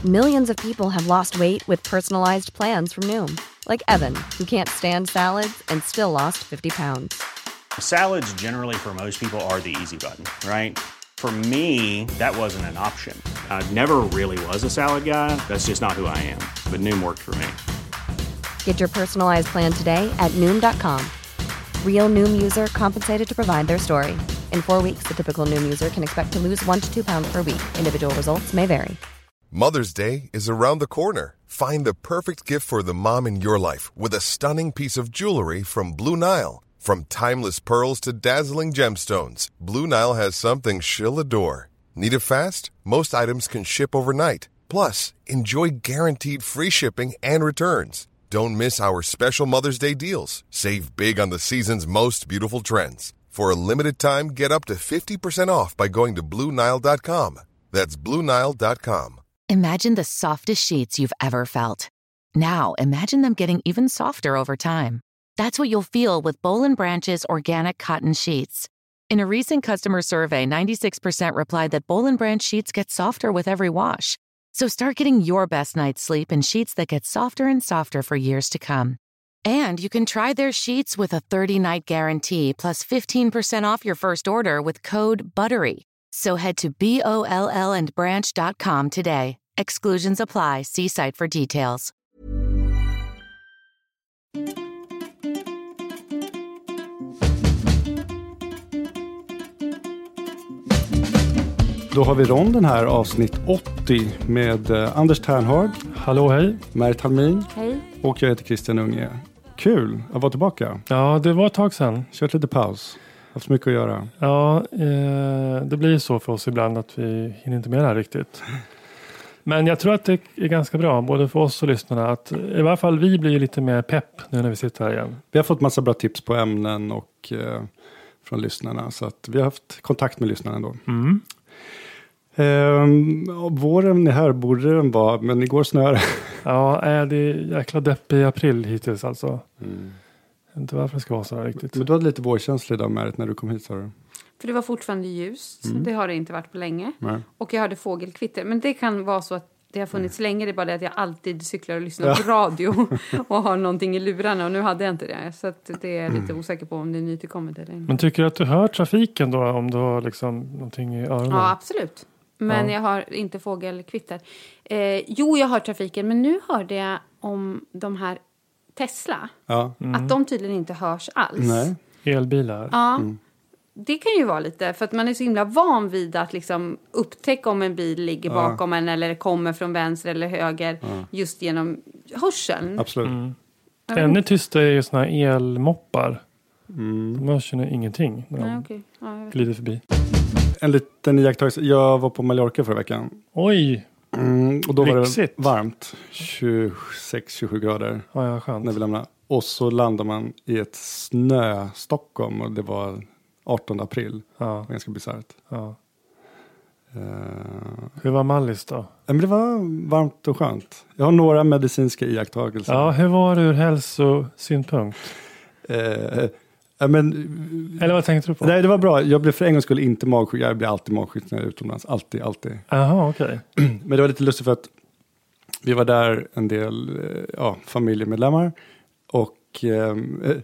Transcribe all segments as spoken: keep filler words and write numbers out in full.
Millions of people have lost weight with personalized plans from Noom. Like Evan, who can't stand salads and still lost fifty pounds. Salads generally for most people are the easy button, right? For me, that wasn't an option. I never really was a salad guy. That's just not who I am. But Noom worked for me. Get your personalized plan today at Noom dot com. Real Noom user compensated to provide their story. In four weeks, the typical Noom user can expect to lose one to two pounds per week. Individual results may vary. Mother's Day is around the corner. Find the perfect gift for the mom in your life with a stunning piece of jewelry from Blue Nile. From timeless pearls to dazzling gemstones, Blue Nile has something she'll adore. Need it fast? Most items can ship overnight. Plus, enjoy guaranteed free shipping and returns. Don't miss our special Mother's Day deals. Save big on the season's most beautiful trends. For a limited time, get up to fifty percent off by going to Blue Nile dot com. That's Blue Nile dot com. Imagine the softest sheets you've ever felt. Now, imagine them getting even softer over time. That's what you'll feel with Boll and Branch's organic cotton sheets. In a recent customer survey, ninety-six percent replied that Boll and Branch sheets get softer with every wash. So start getting your best night's sleep in sheets that get softer and softer for years to come. And you can try their sheets with a thirty-night guarantee plus fifteen percent off your first order with code BUTTERY. So head to B O L L and branch dot com today. Exclusions apply. See site for details. Då har vi ronden här, avsnitt åttio med eh, Anders Ternhag. Hallå, hej. Märit Halmin. Hej. Och jag heter Christian Unge. Kul att vara tillbaka. Ja, det var ett tag sedan. Kört lite paus. Haft mycket att göra. Ja, eh, det blir så för oss ibland att vi hinner inte med det här riktigt. Men jag tror att det är ganska bra, både för oss och lyssnarna, att i varje fall vi blir lite mer pepp nu när vi sitter här igen. Vi har fått massa bra tips på ämnen och eh, från lyssnarna. Så att vi har haft kontakt med lyssnarna ändå. Mm. Ehm, våren är här, borde den vara, men igår snöade. Ja, är det jäkla depp i april hittills alltså. Mm. Jag vet inte varför det ska vara så här riktigt. Men du hade lite vårkänsla idag, Märit, när du kom hit, sa du? För det var fortfarande ljust. Mm. Det har det inte varit på länge. Nej. Och jag hörde fågelkvitter. Men det kan vara så att det har funnits mm. länge. Det är bara det att jag alltid cyklar och lyssnar ja. på radio. Och har någonting i lurarna. Och nu hade jag inte det. Så att det är lite mm. osäker på om det är nytillkommet eller inte. Men tycker du att du hör trafiken då? Om du har liksom någonting i öronen? Ja, absolut. Men ja. jag har inte fågelkvitter. Eh, jo, jag hör trafiken. Men nu hörde jag om de här Tesla. Ja. Mm. Att de tydligen inte hörs alls. Nej. Elbilar. Ja. Mm. Det kan ju vara lite, för att man är så himla van vid att liksom upptäcka om en bil ligger ja. bakom en eller kommer från vänster eller höger ja. just genom hörseln. Absolut. Mm. Ännu tysta är ju såna här elmoppar. Mm. De hörs ju ingenting när de Nej, okay. ja, glider förbi. En liten iakttagelse. Jag var på Mallorca förra veckan. Oj! Mm, och då Lyxigt. var det varmt. tjugosex till tjugosju grader. Ja, ja, skönt. När vi lämnade. Och så landade man i ett snö Stockholm. Och det var artonde april. Ja. Det var ganska bisarrt. Ja. Uh, hur var Mallis då? Men det var varmt och skönt. Jag har några medicinska iakttagelser. Ja, hur var det ur hälsosynpunkt? Uh, uh, men, Eller vad tänkte du på? Nej, det var bra. Jag blev för en gång skulle inte magsjuk. Jag blir alltid magsjuk när jag är utomlands. Alltid, alltid. Jaha, okej. Okay. Men det var lite lustigt för att vi var där en del ja, familjemedlemmar. Och eh,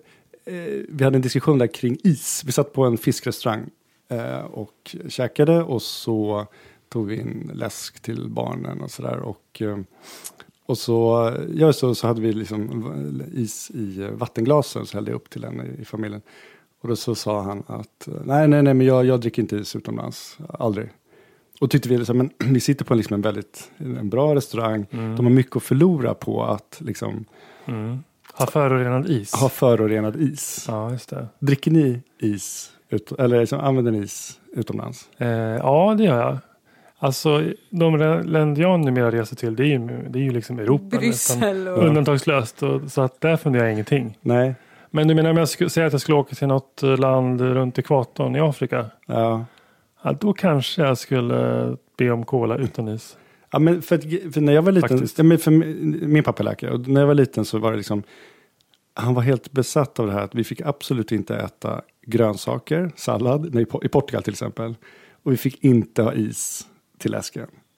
vi hade en diskussion där kring is. Vi satt på en fiskrestaurang eh, och käkade. Och så tog vi in läsk till barnen och sådär. Och, eh, och så, ja, så, så hade vi liksom is i vattenglasen. Så hällde jag upp till en i, i familjen. Och då så sa han att nej, nej, nej, men jag, jag dricker inte is utomlands. Aldrig. Och tyckte vi, liksom, men vi sitter på liksom en väldigt en bra restaurang. Mm. De har mycket att förlora på att liksom... Mm. Ha förorenad is. Ha förorenad is. Ja, just det. Dricker ni is? Ut, eller liksom, använder ni is utomlands? Eh, ja, det gör jag. Alltså, de länder jag numera reser till, det är ju, det är ju liksom Europa. Bryssel och... Undantagslöst. Och, så att där funderar jag ingenting. Nej. Men du menar om jag skulle säga att jag skulle åka till något land runt ekvatorn i Afrika? Ja. Ja, då kanske jag skulle be om cola utan is. Ja, men för, att, för när jag var liten, ja, men för min pappa är läkare, och när jag var liten så var det liksom, han var helt besatt av det här att vi fick absolut inte äta grönsaker, sallad, nej, i Portugal till exempel, och vi fick inte ha is till läsken.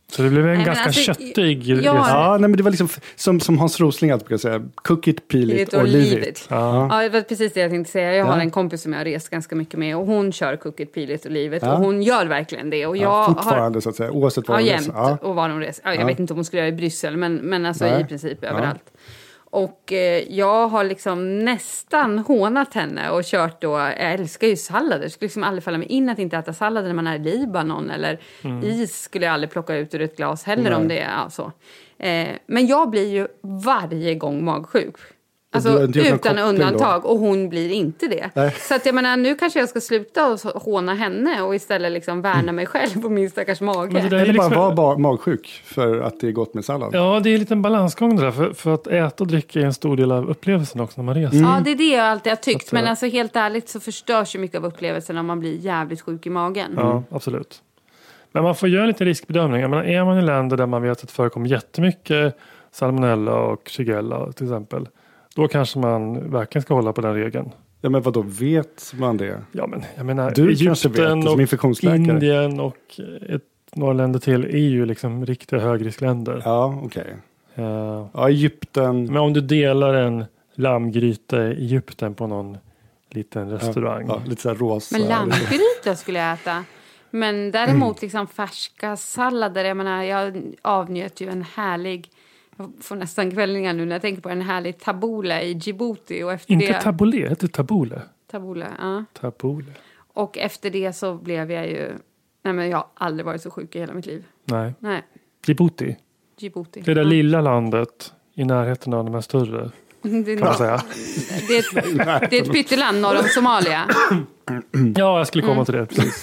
Så det blev en Nej, ganska alltså, köttig ja, resa. Ja, nej, men det var liksom som, som Hans Rosling alltid brukar säga. Cook it, peel it or leave it. Ja. Ja, det var precis det jag tänkte säga. Jag har Ja. en kompis som jag har rest ganska mycket med och hon kör cook it, peel it och leave it. Ja. Och hon gör verkligen det. Och jag Ja, fortfarande har, så att säga, oavsett var ja, de jämt. reser. Ja. Och var de reser. Ja, jag Ja. vet inte om hon skulle göra i Bryssel, men, men alltså Nej. i princip Ja. överallt. Och eh, jag har liksom nästan hånat henne och kört då, jag älskar ju sallader. Det skulle liksom aldrig falla mig in att inte äta sallad när man är i Libanon. Eller Mm. is skulle jag aldrig plocka ut ur ett glas heller Nej. om det är alltså. Eh, men jag blir ju varje gång magsjuk. du har Alltså inte gjort någon utan koppling undantag. Och hon blir inte det. Nej. Så att jag menar, nu kanske jag ska sluta och så- håna henne och istället liksom värna mig själv på min stackars mage. Men det där är Eller bara liksom- vara ba- magsjuk för att det är gott med sallad. Ja, det är en liten balansgång det där. För, för att äta och dricka är en stor del av upplevelsen också när man reser. Ja, det är det jag alltid har tyckt. Att, Men eh, alltså helt ärligt så förstörs ju mycket av upplevelsen om man blir jävligt sjuk i magen. Ja, absolut. Men man får göra lite riskbedömning. Jag menar, är man i länder där man vet att det förekommer jättemycket salmonella och shigella till exempel. Då kanske man verkligen ska hålla på den regeln. Ja, men vad då vet man det? Ja, men jag menar, Du kanske vet det Egypten som och infektionsläkare. Indien och ett, några länder till är ju liksom riktiga högriskländer. Ja, okej. Eh, Ja, Egypten. men om du delar en lammgryta i Egypten på någon liten restaurang. Ja, lite så här rosa. Men lammgryta skulle jag äta. Men däremot liksom färska sallader. Jag menar, jag avnjöt ju en härlig... Jag får nästan kvällningar nu när jag tänker på en härlig tabbouleh i Djibouti. Och efter Inte det, tabbouleh, det heter tabbouleh. tabbouleh, ja. Tabbouleh. Och efter det så blev jag ju... Nej, men jag har aldrig varit så sjuk i hela mitt liv. Nej, Nej, Djibouti. Djibouti. Det där Ja. lilla landet i närheten av de här större. Det är, Kan man säga. det är ett, det är ett pytteland norr om Somalia. Ja, jag skulle komma Mm. till det. Precis.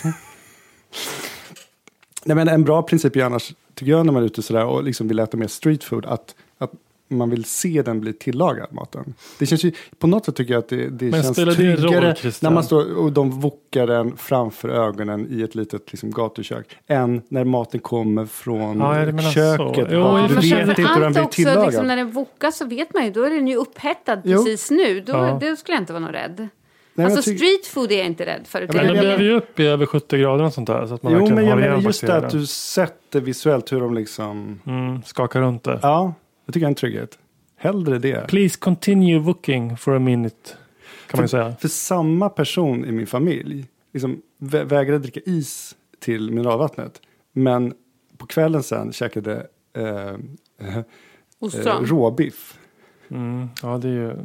Nej, men en bra princip är annars, tycker jag, när man är ute sådär och liksom vill äta mer street food, att, att man vill se den bli tillagad, maten. Det känns ju, på något sätt tycker jag att det, det Men känns spelar det roll, tryggare Christian? när man står och de wokar den framför ögonen i ett litet liksom, gatukök, än när maten kommer från Ja, jag menar köket. så. Jo, Ja, i och du för sig. vet inte hur den blir också, tillagad. liksom, när den vokas så vet man ju, då är den ju upphettad Jo. precis nu. Då, Ja. då skulle jag inte vara någon rädd. Nej, men Alltså jag tycker- street food är jag inte rädd för. utan Men men de jag- behöver ju upp i över sjuttio grader och sånt där. Så att man Jo, verkligen men har jag menar igen just det bakterierna. att du sätter visuellt hur de liksom... Mm, skaka runt det. Ja, jag tycker jag är en trygghet. Hellre det. Please continue wooking for a minute. Kan man ju säga. För samma person i min familj liksom vä- vägrade dricka is till mineralvattnet. Men på kvällen sen käkade eh, eh, Ostron. eh, råbiff. Mm, ja, det är ju...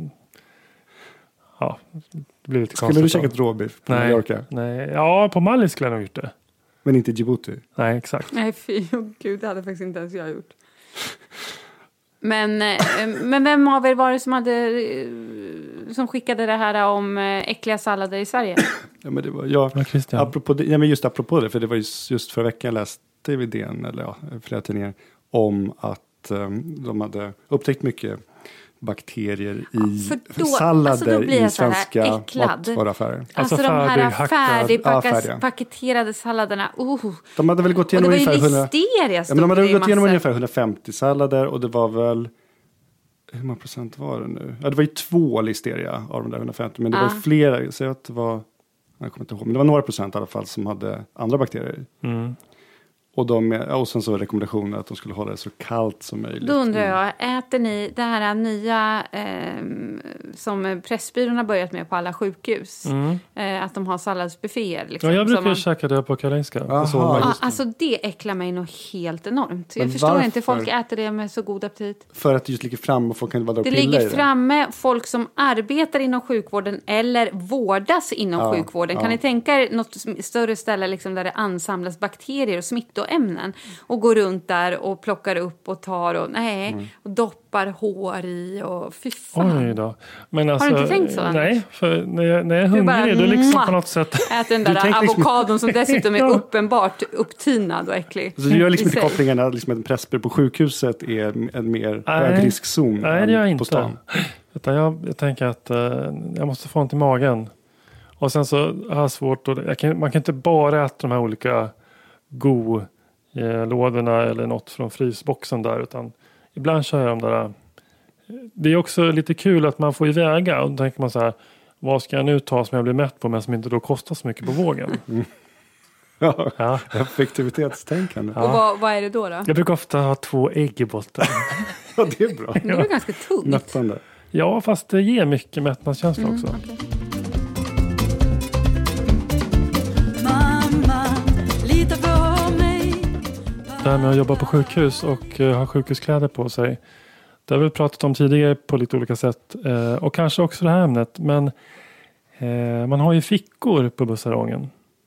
Ja, det blir lite Skulle du konstigt då. käkat råbiff på Nej, Mallorca? nej. Ja, på Mali skulle jag nog gjort det. Men inte i Djibouti? Nej, exakt. Nej, fy, oh, gud, det hade faktiskt inte ens jag gjort. Men, eh, men vem av er var det som, hade, eh, som skickade det här om eh, äckliga sallader i Sverige? Ja, men det var, ja, Ja, Christian. apropå det, ja, men just apropå det, för det var just, just förra veckan jag läste vi D N, eller ja, flera tidningar, om att um, de hade upptäckt mycket bakterier i för då- sallader alltså då blir i jag så här svenska äcklad. matvaruaffärer. Alltså, Alltså de här färdighackad- ja, färdiga. färdigpaketerade salladerna. Oh. De hade väl gått Och det igenom var ju ungefär hundra... listeria Ja, stod men de hade det i gått igenom massor. ungefär hundrafemtio sallader och det var väl... Hur många procent var det nu? Ja, det var ju två listeria av de där hundrafemtio. Men det Ja. var ju flera. Så att det var... Jag kommer inte ihåg. Men det var några procent i alla fall som hade andra bakterier. Mm. Och, de, ja, och sen så rekommendationer att de skulle hålla det så kallt som möjligt. Då undrar jag, äter ni det här nya eh, som Pressbyrån har börjat med på alla sjukhus? Mm. Eh, att de har salladsbufféer. Liksom, Ja, jag som brukar man- käka det på Karolinska. Aha. Så man- Ja, alltså det äcklar mig nog helt enormt. Jag Men förstår varför? inte, folk äter det med så god aptit. För att det just ligger fram och folk kan inte vara där och Det pilla i ligger det. framme folk som arbetar inom sjukvården eller vårdas inom Ja, sjukvården. Kan ja. ni tänka er något större ställe liksom där det ansamlas bakterier och smittoämnen och går runt där och plockar upp och tar och nej, Mm. och doppar hår i och fy fan. Oj då. Men alltså, du inte tänkt så? Nej, för när jag, när jag är Du bara, hungrig då liksom mwah! på något sätt... Ät den Du där tänker liksom- avokadon som dessutom är Ja. uppenbart upptinad och äcklig. Så du gör liksom i inte sig. kopplingen att liksom en pressbyrå på sjukhuset är en mer Nej. högriskzon Nej, det gör jag än på inte. stan? Utan jag, jag tänker att eh, jag måste få ont i magen. Och sen så har jag svårt att... Jag kan, man kan inte bara äta de här olika go-lådorna eller något från frysboxen där. Utan ibland kör jag de där... eh, Det är också lite kul att man får ju väga. Och då tänker man så här... Vad ska jag nu ta som jag blir mätt på men som inte då kostar så mycket på vågen? Mm. Och så tänker man så här... Vad ska jag nu ta som jag blir mätt på men som inte då kostar så mycket på vågen? Och så tänker man så här... Vad ska jag nu ta som jag blir mätt på men som inte då kostar så mycket på vågen? Och så tänker man så här... Vad ska jag nu ta som jag blir mätt på men som inte då kostar så mycket på vågen? Ja, Ja. effektivitetstänkande. Och vad, vad är det då? då? Jag brukar ofta ha två ägg i botten. Ja, det är bra. Det är ganska tungt. Mättande. Ja, fast det ger mycket mättnadskänsla Mm, också. okej. Det här med att jobba på sjukhus och uh, ha sjukhuskläder på sig. Det har vi pratat om tidigare på lite olika sätt. Uh, och kanske också det här ämnet. Men uh, man har ju fickor på bussarongen.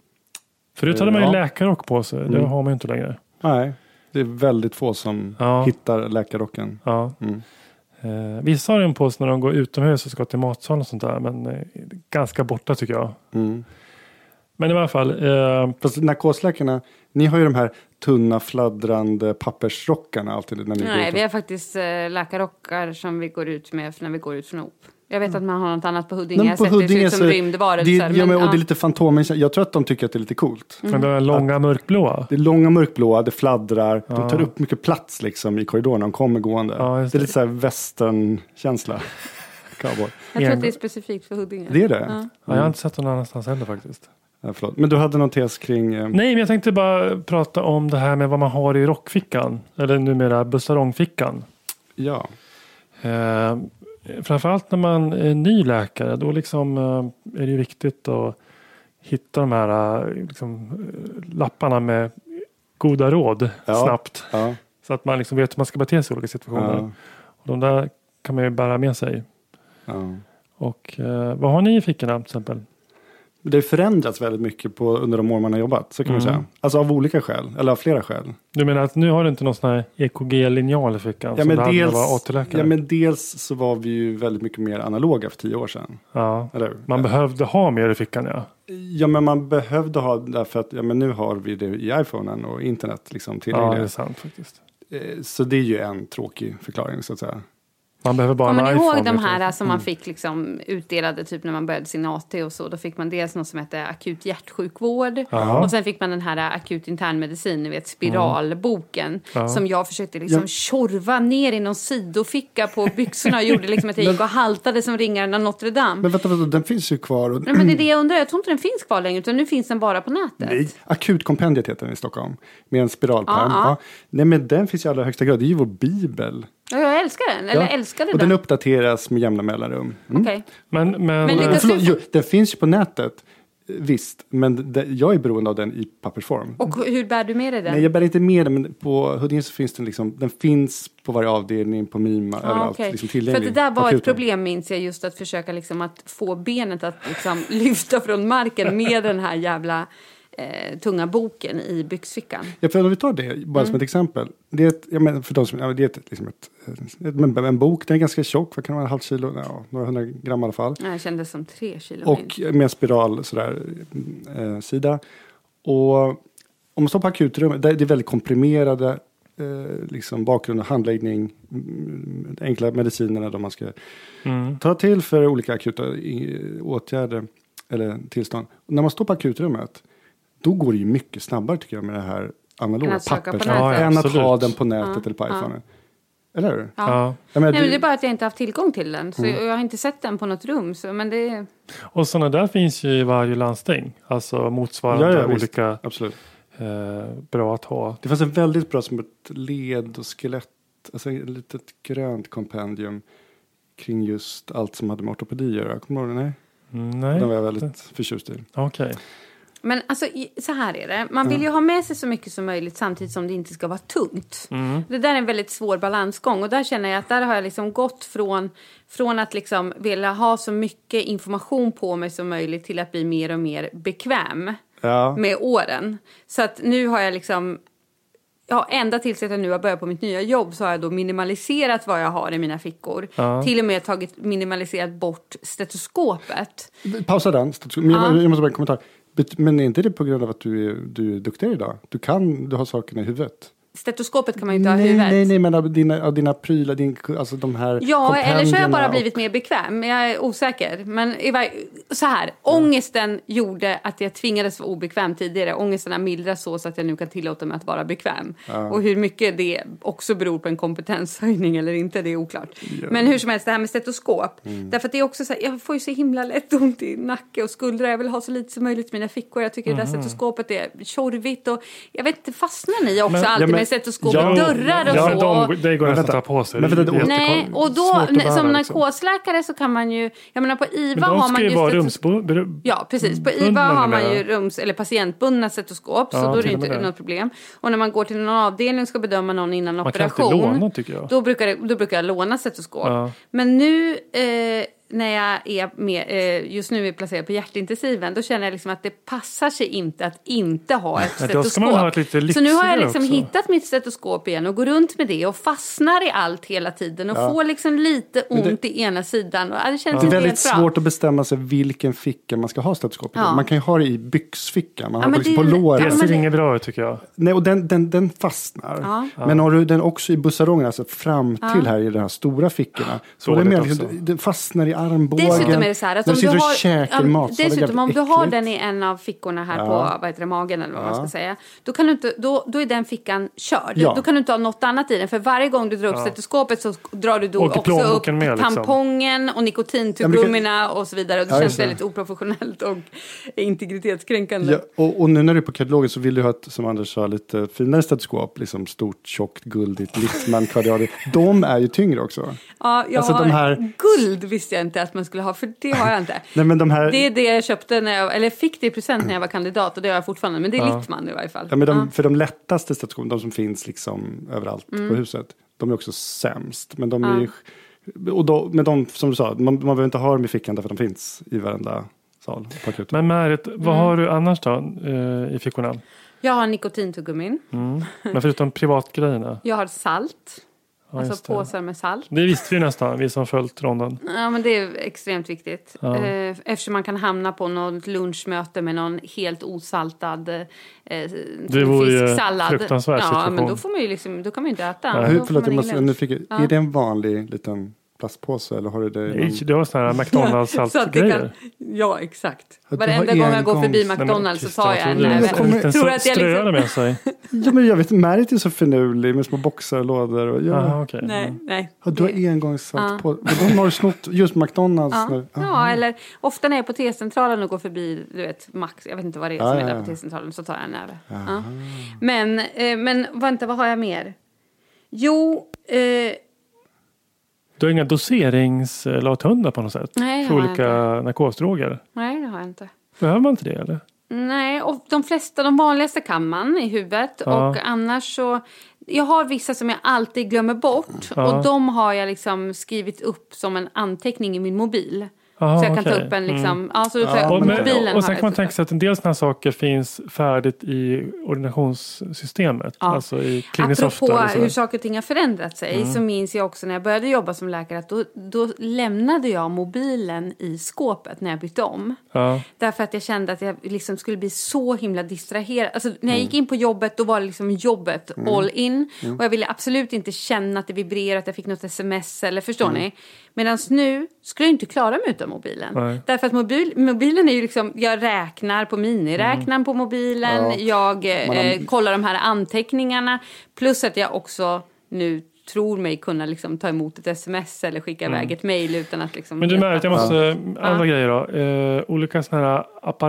Förut hade man ju Ja. läkarrock på sig. Det Mm. har man ju inte längre. Nej, det är väldigt få som Ja. hittar läkarrocken. Ja. Mm. Uh, vissa har den på sig när de går utomhus och ska till matsalen och sånt där. Men uh, ganska borta tycker jag. Mm. Men i alla fall. Uh, Fast narkosläkarna, ni har ju de här tunna fladdrande pappersrockarna alltid när ni går Nej, ut. vi har faktiskt eh, läkarrockar som vi går ut med när vi går ut från O P. Jag vet att man har något annat på Huddinge. Men Jag på har sett det ser Huddinge ut som så- rymdvarelser. Det, ja, men, och ja. det är lite fantomen. Jag tror att de tycker att det är lite coolt. Men de är långa mörkblåa. Det är långa mörkblåa, det fladdrar. Ja. De tar upp mycket plats liksom i korridoren när de kommer gående. Ja, just det är det. lite så här western-känsla. Cowboy. Jag tror att det är specifikt för Huddinge. Det är det? Ja. Ja, jag har inte sett någon annanstans heller faktiskt. Ja, förlåt. Men du hade någon tes kring... Eh, Nej, men jag tänkte bara prata om det här med vad man har i rockfickan. Eller numera bussarongfickan. ja. Eh, framförallt när man är ny läkare. Då liksom, eh, är det ju viktigt att hitta de här eh, liksom, eh, lapparna med goda råd Ja. snabbt. Ja. Så att man liksom vet hur man ska bete sig i olika situationer. Ja. Och de där kan man ju bära med sig. Ja. Och eh, vad har ni i fickorna till exempel? Det har förändrats väldigt mycket på, under de år man har jobbat. Så kan man Mm. säga. Alltså av olika skäl. Eller av flera skäl. Du menar att nu har du inte någon sån här E K G-linjal i fickan? Ja som men, du hade när du dels, var A T-läkare? ja men dels så var vi ju väldigt mycket mer analoga för tio år sedan. Ja. Eller hur? Man behövde ha mer i fickan, ja. Ja men man behövde ha därför att ja, men nu har vi det i iPhonen och internet liksom Ja, tillgängligt. det är sant faktiskt. Eh, Så det är ju en tråkig förklaring så att säga. Man behöver bara Kommer en ni iPhone. ihåg de vet du. här som man fick liksom utdelade typ när man började sin A T och så? Då fick man dels något som hette akut hjärtsjukvård. Ja. Och sen fick man den här akut internmedicin, ni vet spiralboken. Ja. Som jag försökte liksom Ja. tjorva ner i någon sidoficka på byxorna. Och gjorde liksom att jag gick och haltade som ringarna Notre Dame. Men vänta, vänta, den finns ju kvar. Och, Nej, men det är det jag undrar. Jag tror inte den finns kvar längre. Utan nu finns den bara på nätet. nej, akutkompendiet heter den i Stockholm. Med en spiralpärm. Ja, ja. Ja. Nej men den finns i allra högsta grad. Det är ju vår bibel. Ja, jag älskar den. Eller Ja. älskade Och den. den uppdateras med jämna mellanrum. Mm. Okej. Men, men, Men eh, lyckas- Förlåt, jo, den finns ju på nätet. Visst, men det, jag är beroende av den i pappersform. Och hur bär du med dig den? Nej, jag bär inte med den, men på Huddinge så finns den liksom, den finns på varje avdelning, på Mima, Ja, överallt. okej. Liksom För tillgänglig. att det där var Akuten. ett problem minns jag just att försöka liksom att få benet att liksom lyfta från marken med den här jävla eh, tunga boken i byxfickan. Ja, för om vi tar det bara Mm. som ett exempel. Det är ett, jag menar, för de som, ja, det är ett, liksom ett, ett, en, en bok, den är ganska tjock, vad kan det vara, en halv kilo, ja, några hundra gram i alla fall. Ja, jag kände som tre kilo minst. Och med en spiral sådär, eh, sida. Och om man står på akutrummet, det är väldigt komprimerade eh, liksom bakgrund och handläggning, mm, enkla medicinerna de man ska mm. ta till för olika akuta i, åtgärder eller tillstånd. Och när man står på akutrummet, då går det ju mycket snabbare tycker jag med det här analoga Än att söka på pappers. nätet. Ja, än att absolut. ha den på nätet Ja, eller på ja. iPhone. Eller hur? Ja. Ja. Jag menar, Nej, men du- det är bara att jag inte haft tillgång till den. Så Mm. jag, jag har inte sett den på något rum. Så, men det är... Och sådana där finns ju i varje landsting. Alltså motsvarande Ja, ja, visst. olika Absolut. eh, bra att ha. Det fanns en väldigt bra som ett led och skelett, alltså ett litet grönt kompendium kring just allt som hade med ortopedi att göra. Kommer du ihåg det? Nej? Mm, nej, Den var jag väldigt förtjust i. okej. Men alltså, i- så här är det. Man vill ju ha med sig så mycket som möjligt samtidigt som det inte ska vara tungt. Mm. Det där är en väldigt svår balansgång. Och där känner jag att där har jag liksom gått från, från att liksom vilja ha så mycket information på mig som möjligt till att bli mer och mer bekväm Ja. med åren. Så att nu har jag liksom... Ja, ända tills att jag nu har börjat på mitt nya jobb så har jag då minimaliserat vad jag har i mina fickor. Ja. Till och med tagit minimaliserat bort stetoskopet. Pausa den. Men jag, jag måste bara en kommentar. Bet- Men är inte det på grund av att du är, du är duktig idag? Du kan, du har sakerna i huvudet. stetoskopet kan man ju inte ha i Nej, huvudet. nej, nej, men av dina, av dina prylar, din, alltså de här Ja, eller så har jag bara och- blivit mer bekväm. Jag är osäker. Men i var- så här, ångesten gjorde att jag tvingades vara obekväm tidigare. Ångesten har mildrats så, så att jag nu kan tillåta mig att vara bekväm. Och hur mycket det också beror på en kompetenshöjning eller inte, det är oklart. Ja. Men hur som helst, det här med stetoskop. Mm. Därför att det är också så här, jag får ju så himla lätt ont i nacke och skuldra. Jag vill ha så lite som möjligt i mina fickor. Jag tycker Mm. det där stetoskopet är tjorvigt. Och jag vet inte, fastnar ni också Men- alltid ja, men- med stetoskop ja, i dörrar och Ja, så? de, det går Men nästan vänta. att ta på sig. Men vänta, Det är det- Nej, jättekon- och då svårt att ne- bära, som liksom. narkosläkare så kan man ju, jag menar på I V A Men de har ska man ju ju vara stetoskop. rumsbo... Ja, precis. På I V A bundna har man numera. ju rums eller patientbundna stetoskop, så Ja, då är det till och inte med det. något problem. Och när man går till en avdelning och ska bedöma någon innan Man kan operation, inte låna, tycker jag. då brukar det, då brukar jag låna stetoskop. Ja. Men nu eh, när jag är med, eh, just nu är jag placerad på hjärtintensiven, då känner jag liksom att det passar sig inte att inte ha ett Ja, då stetoskop. ska man ha ett lite Så nu har jag lyxigare liksom också. hittat mitt stetoskop igen och går runt med det och fastnar i allt hela tiden och får liksom lite ont i ena sidan. Och, ja, det känns Det är inte väldigt helt bra. svårt att bestämma sig vilken ficka man ska ha stetoskopet i. Ja. Man kan ju ha det i byxfickan, man Ja, har men det liksom det på är- låret. Ja, Det men ser det- inget bra ut, tycker jag. Nej, och den, den, den fastnar. Ja. Men har du den också i bussarongen, alltså fram till här i de här stora fickorna. Så det är Dåligt mer, liksom, också. den fastnar i armbågen. Dessutom är det så här att när om du du sitter har, och käkar ja, mat. så är det dessutom om jävligt du har äckligt. den i en av fickorna här Ja. på vad heter det, magen eller vad man ska säga, då kan du inte, då, då är den fickan körd. Ja. Då kan du inte ha något annat i den, för varje gång du drar upp stetoskopet så drar du då Åker också upp plånboken med, liksom. tampongen och nikotintuggumina och så vidare, och det Ja, känns just det. väldigt oprofessionellt och integritetskränkande. Ja, och, och nu när du är på kardiologen så vill du ha ett, som Anders sa, lite finare stetoskop. Liksom stort, tjockt, guldigt, Littman, kardiologi. De är ju tyngre också. Ja, jag Alltså, har de här- guld visste jag inte att man skulle ha, för det har jag inte. Nej, men de här... Det är det jag köpte när jag, eller fick det i present när jag var kandidat, och det har jag fortfarande, men det är Littman i varje fall. Ja, men de, Ja. För de lättaste stetoskopen, de som finns liksom överallt Mm. på huset, de är också sämst. Men de är ju, och då, med de, som du sa, man, man behöver inte ha dem i fickan därför att de finns i varenda sal på akuten. Men Märit, Mm. vad har du annars då eh, i fickorna? Jag har nikotintuggummin. Mm. Men förutom privatgrejerna? Jag har salt. Ja, just Alltså det. påsar med salt. Det visste vi nästan, vi som följt ronden. Ja, men det är extremt viktigt. Ja. Eh, Eftersom man kan hamna på något lunchmöte med någon helt osaltad eh, Det vore ju fisksallad. fruktansvärd Ja, situation. men då får man ju liksom, då kan man ju inte äta. Nej. Då Hur, får förlåt, man jag ingen måste, lunch. nu fick, jag- Ja. är det en vanlig liten plastpåse eller har du det i Nej, någon... det var sådana här McDonalds Så att det saltgrejer. kan, ja, exakt. du har Varenda gång jag går förbi engångs- McDonalds så tar jag en näve. näve. kommer- En Tror liten att jag ströare liksom... med sig. Ja, men jag vet, Märit är så finurlig med små boxar och lådor. Och, ja. Aha, okej. Nej, nej. Ja, du har engångssalt på. Men de har du snott just McDonalds Ja. nu. ja, eller ofta när jag är på T-centralen och går förbi, du vet, Max, jag vet inte vad det är Ja, som ja, är där ja. på T-centralen, så tar jag en näve. Ja. Men, eh, men vänta, vad har jag mer? Jo, eh, Du har inga doseringslathundar på något sätt? Nej, det för har jag olika narkosdroger? nej det har jag inte. Behöver man inte det eller? Nej, och de flesta, de vanligaste kan man i huvudet. Ja. Och annars så, jag har vissa som jag alltid glömmer bort. Ja. Och de har jag liksom skrivit upp som en anteckning i min mobil. Aha, så jag kan okej. ta upp en liksom, Mm. ja, så då tar jag Och, på men, mobilen. och sen har kan man jag tänka typ. sig att en del sådana saker finns färdigt i ordinationssystemet. Ja. Alltså i kliniskt Apropå software. och sådär. hur saker och ting har förändrat sig Mm. så minns jag också när jag började jobba som läkare att då, då lämnade jag mobilen i skåpet när jag bytte om. Ja. Därför att jag kände att jag liksom skulle bli så himla distraherad. Alltså när jag Mm. gick in på jobbet då var det liksom jobbet all in. Och jag ville absolut inte känna att det vibrerade, att jag fick något sms eller förstår Mm. ni? Medan nu skulle jag inte klara mig utan mobilen. Nej. Därför att mobil, mobilen är ju liksom, jag räknar på miniräknaren Mm. på mobilen. Ja. Jag eh, Man har- kollar de här anteckningarna. Plus att jag också nu tror mig kunna liksom ta emot ett sms eller skicka iväg ett mejl utan att liksom... Mm. Men du Märit, jag måste, andra Ja. grejer då. Eh, olika sådana här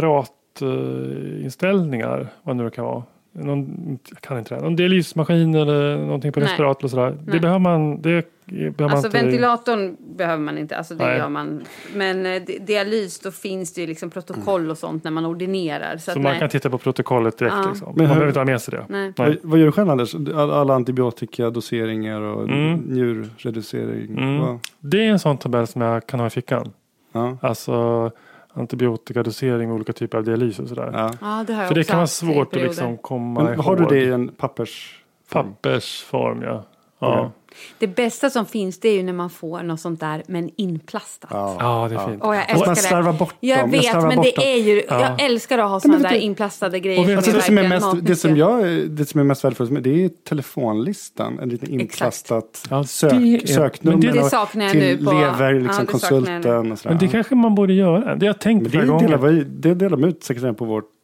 apparatinställningar, eh, vad nu det kan vara. Någon, jag kan inte det. Någon dialysmaskin eller någonting på Nej. respirator och sådär. Det Nej. behöver man, det behöver man Alltså inte. ventilatorn behöver man inte, alltså det Nej. gör man. Men eh, di- dialys, då finns det ju liksom protokoll och sånt när man ordinerar. Så, Så att man nej. kan titta på protokollet direkt Ja. liksom. Men Man hur- behöver inte ha med sig det. Nej. Vad, vad gör du själv Anders? All- Alla antibiotika, doseringar och Mm. njurreducering. Mm. Vad- Det är en sån tabell som jag kan ha i fickan. Ja. Alltså antibiotikadosering med olika typer av dialys och sådär. Ja. Ja, det har jag För det också kan vara haft i svårt att perioder. liksom komma Men ihåg. har du det i en pappers? Pappersform, ja. Ja. Det bästa som finns det är ju när man får något sånt där men inplastat. Ja, ja, det är fint. Och jag Och älskar man det. slarvar bort Jag dem. vet, slarvar men bort det dem. är ju... Ja. Jag älskar att ha såna men där det- inplastade grejer. Och vet Alltså du- det, som är verkligen mest, matnyttiga. det, som jag, det som är mest värdefullt, det är telefonlistan. En liten inplastat Ja, det sök, är- söknummer men det och saknar jag till nu på- lever ja, liksom, det saknar jag konsulten och sådär. Men det kanske man borde göra. Det har jag tänkt Men flera det, gånger. delar vi, det delar de ut sekreteraren på vårt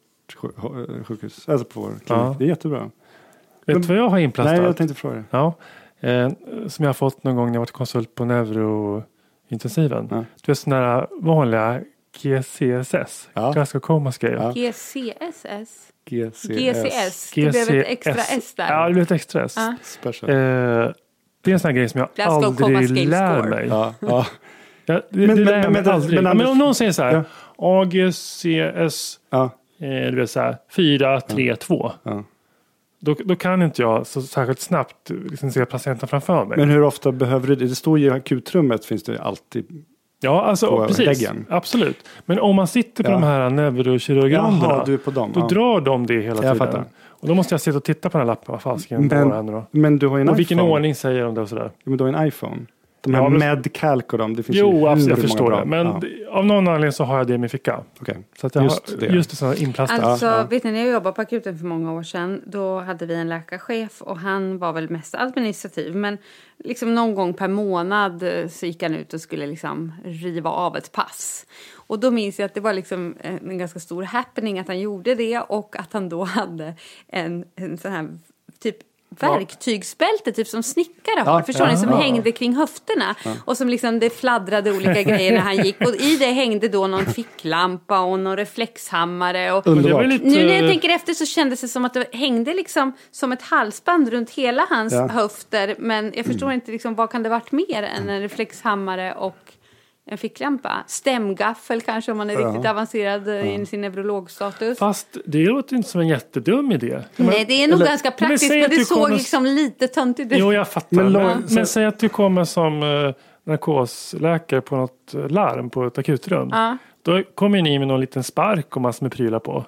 sj- sjukhus, alltså på vår klinik. Ja. Det är jättebra. Vet du vad jag har inplastat? Nej, jag tänkte fråga det. Ja, eh, som jag har fått någon gång när jag varit konsult på neurointensiven. Ja. Du vet sådana här vanliga G C S S. Ja. Glasgow-Coma skrev. Ja. G C S S. G C S. G C S. Det blev ett extra S där. Ja, det blev ett extra S. Ja. Special. Eh, det är en sån här grej som jag Glasgow Coma aldrig Scale lär Score. mig. Ja, ja. Ja, det, Men- det men- lär jag mig men- aldrig. men Men, Anders- om någon säger så här. Ja. A G C S Ja, eh, du vet så här, fyra tre två. ja. Då, då kan inte jag så särskilt snabbt liksom se patienten framför mig. Men hur ofta behöver du det? Det står ju i akutrummet, finns det alltid. Ja, alltså på precis. väggen. Absolut. Men om man sitter på Ja. de här neurokirurgrunderna. Jaha, du är på dem. Då Ja. drar de det hela Jag tiden. fattar. Och då måste jag sitta och titta på den här lappen. Vad fasiken var det här nu då? Men, men du har ju en Och iPhone. vilken ordning säger de det och sådär? Ja, men du har en iPhone. De här Ja, men- Medcalc och dem. Det finns ju Jo, hur absolut, jag många förstår bra. det. Men Ja, det- av någon anledning så har jag det i min ficka. okej. Så att jag Just har, det. Just det, så här inplastat. Alltså, Ja, ja. vet ni, när jag jobbade på akuten för många år sedan, då hade vi en läkarchef och han var väl mest administrativ. Men liksom någon gång per månad eh, så gick han ut och skulle liksom riva av ett pass. Och då minns jag att det var liksom en, en ganska stor happening att han gjorde det och att han då hade en, en sån här typ verktygsbälte, typ som snickare har. Ja, Förstår ja, ni? Som ja. hängde kring höfterna. Och som liksom det fladdrade olika grejer när han gick. Och i det hängde då någon ficklampa och någon reflexhammare. Och Men det var ju Underbart. lite, nu när jag tänker efter så kändes det som att det hängde liksom som ett halsband runt hela hans Ja. höfter. Men jag förstår inte liksom, vad kan det varit mer än en reflexhammare och en ficklampa? Stämgaffel kanske om man är Ja. riktigt avancerad ja. i sin neurologstatus. Fast det låter inte som en jättedum idé. Nej, det är nog eller- ganska Men praktiskt, säg men att det du såg kommer- liksom lite töntigt ut. Jo, jag fattar. Men Men, lång- men, så- säg att du kommer som eh, narkosläkare på något eh, larm på ett akutrum. Ja. Då kommer ju ni med någon liten spark och massor med prylar på.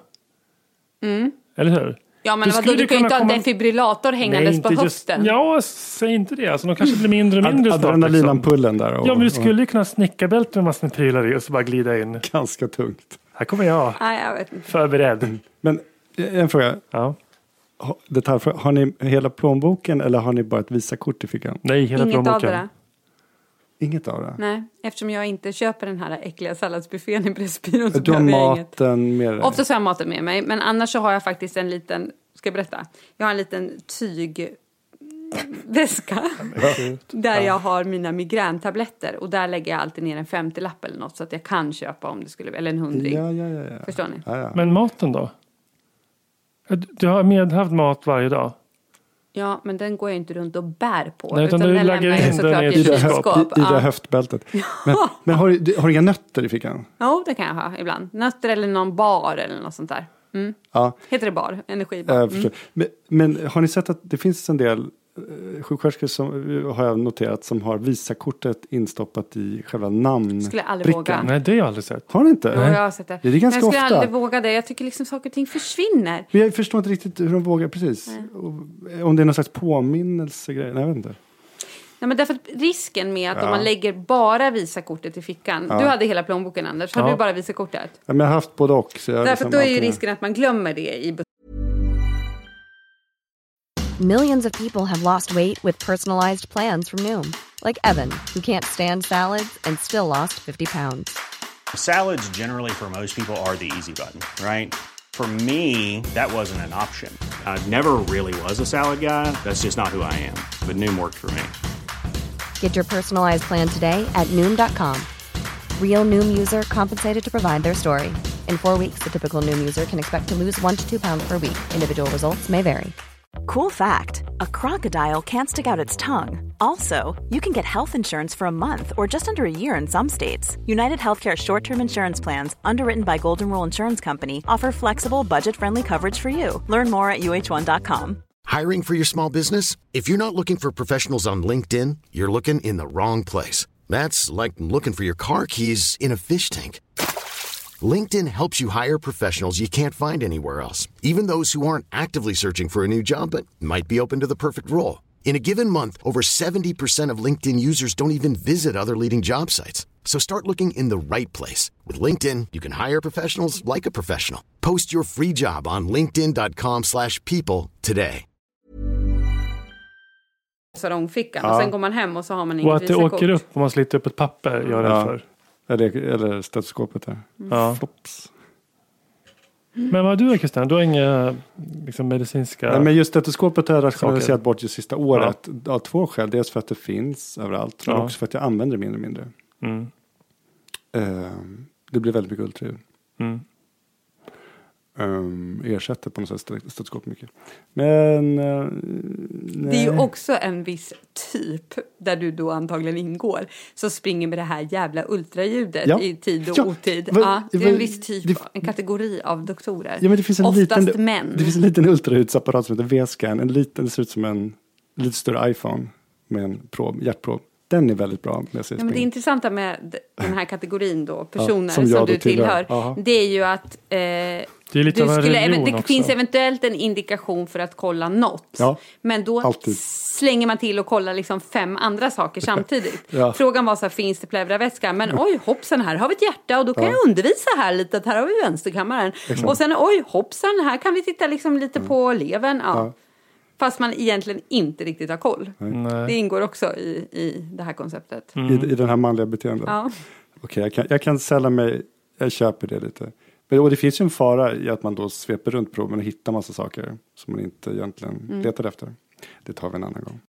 Mm. Eller hur? Ja, men Du vadå, skulle du kan ju kunna inte ha en komma- defibrillator hängandes på just, höften. ja, säg inte det. Alltså, de kanske blir mindre och mindre Ad- snart. Adrenalinampullen där. Och, Ja, men du skulle ju kunna snickarbälte med massor med prylar i och så bara glida in. och ganska tungt. Här kommer jag, Nej, jag vet inte. förberedd. Men eh, en fråga. Ja. Ha- Detaljfråga. Har ni hela plånboken eller har ni bara ett Visakort i fickan? Nej, hela Inget av plånboken. det där. Inget av det? Nej, eftersom jag inte köper den här äckliga salladsbuffén i Pressbyrån så Du har behöver jag inget. maten med dig? Oftast har jag maten med mig, men annars så har jag faktiskt en liten, ska jag berätta? Jag har en liten tygväska där jag har mina migräntabletter och där lägger jag alltid ner en femtiolapp eller något så att jag kan köpa om det skulle, eller en hundring. Ja, ja, ja, ja. Förstår ni? Ja, ja. Men maten då? Du har medhavd mat varje dag? Ja, men den går jag inte runt och bär på. Nej, utan utan du den lägger lämnar jag in såklart den i i ett ett I, det här, kylskåp. i, i det här Ja. höftbältet. Men, men har, du, har du inga nötter i fickan? Jo, det kan jag ha ibland. Nötter eller någon bar eller något sånt där. Mm. Ja, Heter det bar? Energibar. jag Mm. förstår. Men, men har ni sett att det finns en del eh, sjuksköterskor som eh, har jag noterat som har Visakortet instoppat i själva namn. Skulle jag aldrig våga. Nej, det har jag aldrig sett. Har ni inte? Jo, jag har sett det. Det är ganska men jag skulle ofta. aldrig våga det. Jag tycker liksom saker och ting försvinner. Men jag förstår inte riktigt hur de vågar, precis. Och, om det är någon slags påminnelsegrej. Nej, jag vet inte. Nej, men därför att risken med att Ja. om man lägger bara Visakortet i fickan. Ja. Du hade hela plånboken, Anders. Har Ja. du bara Visakortet? Ja, men jag har haft både och. Så jag Därför liksom att då är ju alltid- risken att man glömmer det i bussen. Millions of people have lost weight with personalized plans from Noom. Like Evan, who can't stand salads and still lost fifty pounds. Salads generally for most people are the easy button, right? For me, that wasn't an option. I never really was a salad guy. That's just not who I am. But Noom worked for me. Get your personalized plan today at Noom dot com. Real Noom user compensated to provide their story. In four weeks, the typical Noom user can expect to lose one to two pounds per week. Individual results may vary. Cool fact, a crocodile can't stick out its tongue. Also, you can get health insurance for a month or just under a year in some states. United Healthcare short-term insurance plans, underwritten by Golden Rule Insurance Company, offer flexible, budget-friendly coverage for you. Learn more at U H one dot com. Hiring for your small business? If you're not looking for professionals on LinkedIn, you're looking in the wrong place. That's like looking for your car keys in a fish tank. LinkedIn helps you hire professionals you can't find anywhere else, even those who aren't actively searching for a new job but might be open to the perfect role. In a given month, over seventy percent of LinkedIn users don't even visit other leading job sites. So start looking in the right place. With LinkedIn, you can hire professionals like a professional. Post your free job on linkedin dot com slash people today. Salongfickan Ja. och sen går man hem och så har man inget Och att det visakort. åker upp om man sliter upp ett papper gör det Ja. för. Eller, eller stetoskopet där. Ja. Flops. Men vad har du, Christian? Du har inga liksom, medicinska... Nej, men just stetoskopet har jag rationaliserat Saker. bort det sista året. Av två skäl. Dels för att det finns överallt. Men Ja. också för att jag använder det mindre och mindre. Mm. Uh, det blir väldigt mycket ultraljud. Mm. Um, ersätter på något sätt stetoskop mycket. Men uh, Det är ju också en viss typ där du då antagligen ingår. Så springer med det här jävla ultraljudet Ja. i tid och Ja. otid. Va- Ja, det är en va- viss typ, det- en kategori av doktorer. Ja, men det finns en Oftast liten, män. Det finns en liten ultraljudsapparat som heter V-scan. En liten, det ser ut som en lite större iPhone med en prov, hjärtprov. Den är väldigt bra. Med Ja, men det intressanta med d- den här kategorin då, personer som som, jag då du tillhör, tillhör. Aha. det är ju att eh, Det är lite du av en skulle, religion det också. finns eventuellt en indikation för att kolla något. Ja, men då alltid. slänger man till och kollar liksom fem andra saker samtidigt. Ja. Frågan var så här, finns det pleuravätska? Men oj, hoppsan, här har vi ett hjärta och då kan jag undervisa här lite att här har vi vänsterkammaren. Och sen oj, hoppsan, här kan vi titta liksom lite på levern. Ja. Ja. Fast man egentligen inte riktigt har koll. Nej. Det ingår också i, i det här konceptet. I, I den här manliga beteendet. Ja. Okej, jag kan, jag kan sälja mig, jag köper det lite. Men, och det finns ju en fara i att man då sveper runt proven och hittar massa saker som man inte egentligen Mm. letar efter. Det tar vi en annan gång.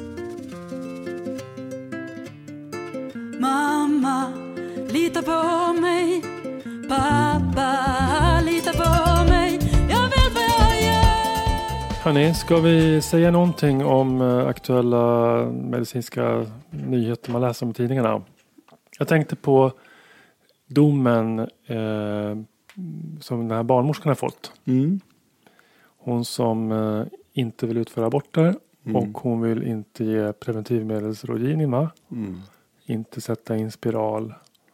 Mamma, lita på mig. Pappa, lita på mig. Jag vet vad jag gör. Hörrni, ska vi säga någonting om eh, aktuella medicinska nyheter man läser om i tidningarna? Jag tänkte på domen eh, som den här barnmorskan har fått. Mm. Hon som eh, inte vill utföra aborter Mm. och hon vill inte ge preventivmedelsrådgivning, va? Mm. Inte sätta in spiral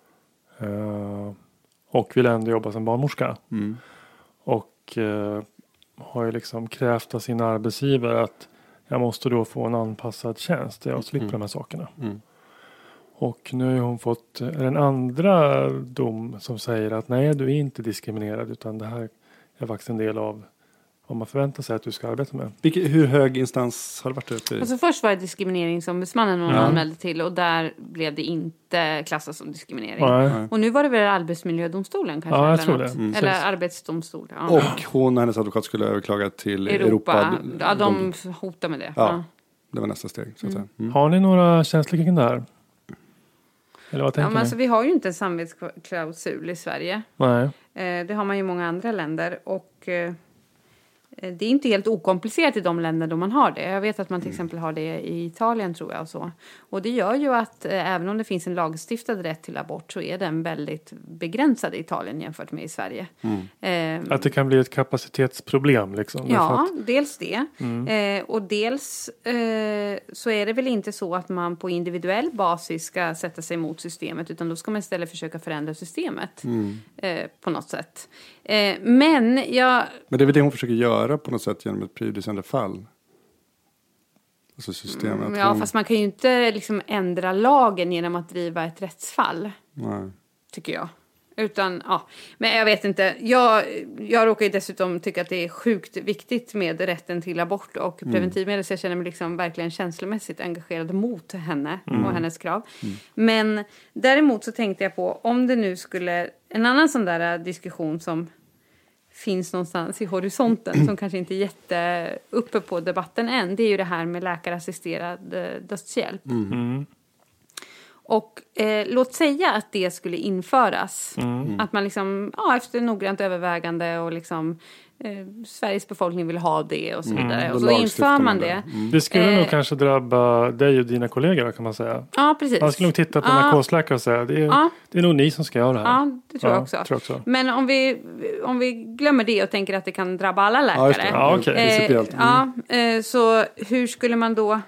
eh, och vill ändå jobba som barnmorska. Mm. Och eh, har ju liksom krävt av sin arbetsgivare att jag måste då få en anpassad tjänst där jag slipper Mm. de här sakerna. Mm. Och nu har hon fått en andra dom som säger att nej, du är inte diskriminerad utan det här är faktiskt en del av vad man förväntar sig att du ska arbeta med. Vilke, hur hög instans har det varit uppe i? Alltså först var det diskrimineringsombudsmannen hon Ja. anmälde till och där blev det inte klassat som diskriminering. Nej. Och nu var det väl Arbetsmiljödomstolen kanske? Ja, jag eller tror något. det. Mm. Eller arbetsdomstol. Ja. Och hon och hennes advokat skulle överklaga till Europa. Europa. Ja, de hotar med det. Ja. Ja. Det var nästa steg. Så att säga. Mm. Har ni några känslor kring det här? Eller vad Ja, tänker men ni? alltså, vi har ju inte en samvetsklausul i Sverige. Nej. Eh, det har man ju i många andra länder. Och eh, det är inte helt okomplicerat i de länder då man har det. Jag vet att man till exempel har det i Italien tror jag. Och, så. Och det gör ju att eh, även om det finns en lagstiftad rätt till abort så är den väldigt begränsad i Italien jämfört med i Sverige. Eh, Att det kan bli ett kapacitetsproblem liksom. Därför Ja, att- dels det. Eh, och dels eh, så är det väl inte så att man på individuell basis ska sätta sig mot systemet. Utan då ska man istället försöka förändra systemet eh, på något sätt. Eh, men jag... Men det är väl det hon försöker göra på något sätt genom ett prejudicerande fall. Alltså systemet. Mm, Ja, hon... fast man kan ju inte liksom ändra lagen genom att driva ett rättsfall, Nej. tycker jag. Utan, ja, men jag vet inte. Jag, jag råkar ju dessutom tycka att det är sjukt viktigt med rätten till abort och preventivmedel. Så jag känner mig liksom verkligen känslomässigt engagerad mot henne och hennes krav. Men däremot så tänkte jag på, om det nu skulle, en annan sån där diskussion som finns någonstans i horisonten som kanske inte är jätte uppe på debatten än. Det är ju det här med läkarassisterad eh, dödshjälp. Mm. Och eh, låt säga att det skulle införas. Att man liksom, ja, efter noggrant övervägande och liksom eh, Sveriges befolkning vill ha det och så vidare. Då Och så lagstiftar inför man man det. det. Det skulle Eh, nog kanske drabba dig och dina kollegor kan man säga. Ja, precis. Man skulle nog titta på Ja. narkosläkare och säga det är, Ja. det är nog ni som ska göra det här. Ja, det tror jag också. Tror jag också. Men om vi, om vi glömmer det och tänker att det kan drabba alla läkare. Ja, just det. Ja, okej. Eh, Principiellt. Mm. ja, eh, så hur skulle man då...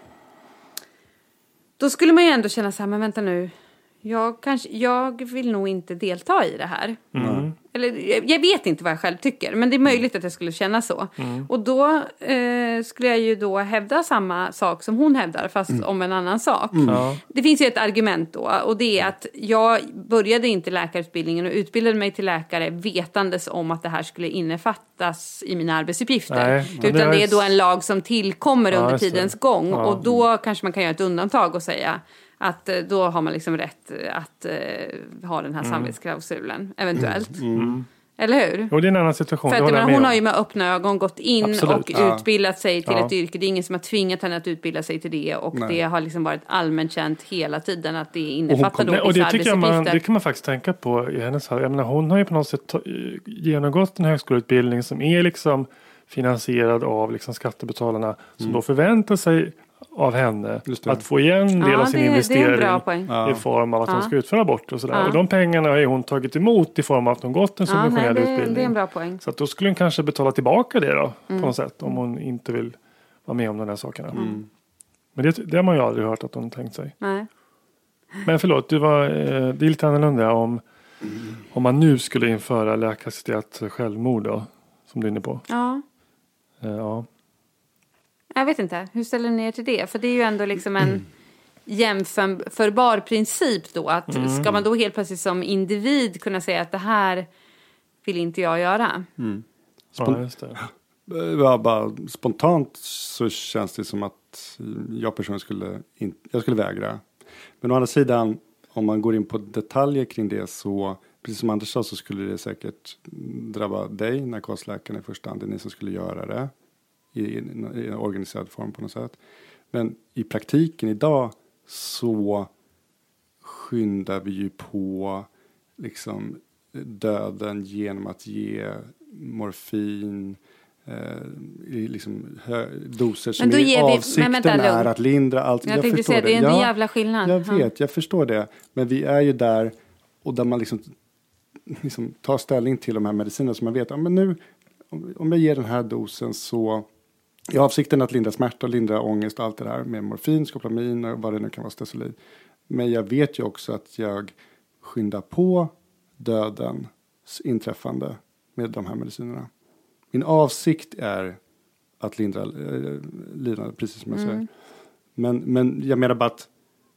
Då skulle man ju ändå känna så här, men vänta nu. Jag, kanske, jag vill nog inte delta i det här. Eller, jag, jag vet inte vad jag själv tycker. Men det är möjligt att jag skulle känna så. Och då eh, eh, skulle jag ju då hävda samma sak som hon hävdar, fast mm. om en annan sak. Mm. Ja. Det finns ju ett argument då, och det är att jag började inte läkarutbildningen och utbildade mig till läkare vetandes om att det här skulle innefattas i mina arbetsuppgifter. Nej, utan det är... det är då en lag som tillkommer ja, under tidens gång, ja. Och då kanske man kan göra ett undantag och säga att då har man liksom rätt att uh, ha den här mm. samvetsklausulen, eventuellt. Mm. Mm. Eller hur? Jo, det är en annan situation. För att, men, hon har ju med öppna ögon gått in Absolut. och ja. utbildat sig till ja. ett yrke. Det är ingen som har tvingat henne att utbilda sig till det. Och Nej. det har liksom varit allmänt känt hela tiden att det innefattar då vissa och det tycker jag man, det kan man faktiskt tänka på i hennes fall. Jag menar, hon har ju på något sätt genomgått en högskoleutbildning som är liksom finansierad av liksom skattebetalarna som mm. då förväntar sig av henne att få igen en del ja, av sin det, investering det i form av att ja. hon ska utföra bort och sådär. Ja. Och de pengarna har hon tagit emot i form av att hon gått en subventionerad ja, nej, det, utbildning. Det är en bra poäng. Så att då skulle hon kanske betala tillbaka det då mm. på något sätt om hon inte vill vara med om de här sakerna. Mm. Men det, det har man ju aldrig hört att hon tänkt sig. Nej. Men förlåt, du var, eh, det är lite annorlunda om, mm. om man nu skulle införa läkarassisterat självmord då, som du är inne på. Ja. Eh, ja. Jag vet inte, hur ställer ni er till det? För det är ju ändå liksom en mm. jämförbar princip då. Att mm. ska man då helt plötsligt som individ kunna säga att det här vill inte jag göra? Mm. Spon- ja, just det. Ja, bara spontant så känns det som att jag personligen skulle, in, jag skulle vägra. Men å andra sidan, om man går in på detaljer kring det så, precis som Anders sa, så skulle det säkert drabba dig, narkosläkaren i första hand. Det är ni som skulle göra det. I en, i en organiserad form på något sätt. Men i praktiken idag så skyndar vi ju på liksom döden genom att ge morfin, eh, liksom hö, doser som är avsikten vi, är att lindra allt. Jag, jag tänkte säga, det är en ja, jävla skillnad. Jag vet, jag förstår det. Men vi är ju där och där man liksom, liksom tar ställning till de här medicinerna som man vet, ja, men nu om, om jag ger den här dosen så i avsikten att lindra smärta, lindra ångest och allt det där med morfin, skoplamin och vad det nu kan vara, stesolid. Men jag vet ju också att jag skyndar på dödens inträffande med de här medicinerna. Min avsikt är att lindra eh, lidande, precis som jag säger. Mm. Men, men jag menar bara att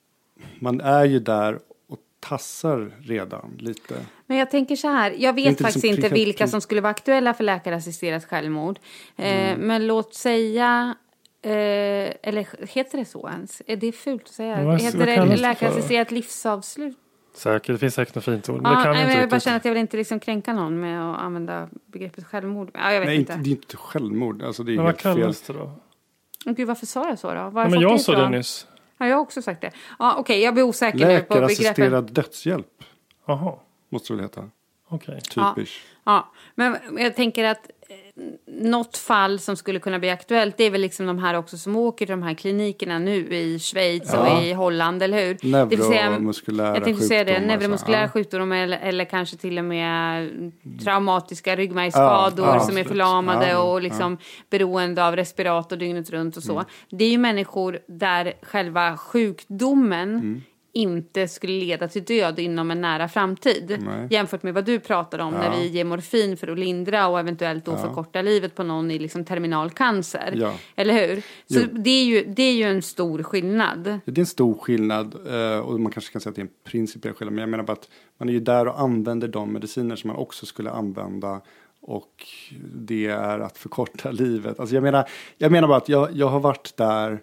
man är ju där och tassar redan lite. Men jag tänker så här, jag vet inte faktiskt inte vilka som skulle vara aktuella för läkarassisterat självmord. Mm. Eh, men låt säga, eh, eller heter det så ens? Är det fult att säga? Vad, heter det läkarassisterat livsavslut? Säkert, det finns säkert något fint ord. Ja, det kan nej, inte jag vill bara känna att jag vill inte liksom kränka någon med att använda begreppet självmord. Ja, jag vet nej, inte. det är inte självmord. Alltså, det är men vad kallas fel. det då? Och gud, varför sa jag så då? Var ja, men jag sa det nyss. Ja, jag har också sagt det. Ja, okej, okay, jag blir osäker nu på begreppet. Läkarassisterad dödshjälp. Jaha. Måste det väl heta. Okej. Okay. Typisk. Ja, ja, men jag tänker att eh, något fall som skulle kunna bli aktuellt, det är väl liksom de här också som åker till de här klinikerna nu i Schweiz ja. och i Holland, eller hur? Neuromuskulära jag tänkte säga det, neuromuskulära sjukdomar eller, eller kanske till och med traumatiska ryggmärgsskador ja, ja, som är förlamade ja, och liksom ja. beroende av respirator dygnet runt och så. Mm. Det är ju människor där själva sjukdomen mm. inte skulle leda till död inom en nära framtid. Nej. Jämfört med vad du pratar om ja. när vi ger morfin för att lindra och eventuellt då ja. förkorta livet på någon i liksom terminal cancer. Ja. Eller hur? Så det är, ju, det är ju en stor skillnad. Det är en stor skillnad och man kanske kan säga att det är en principiell skillnad. Men jag menar bara att man är ju där och använder de mediciner som man också skulle använda. Och det är att förkorta livet. Alltså jag menar, jag menar bara att jag, jag har varit där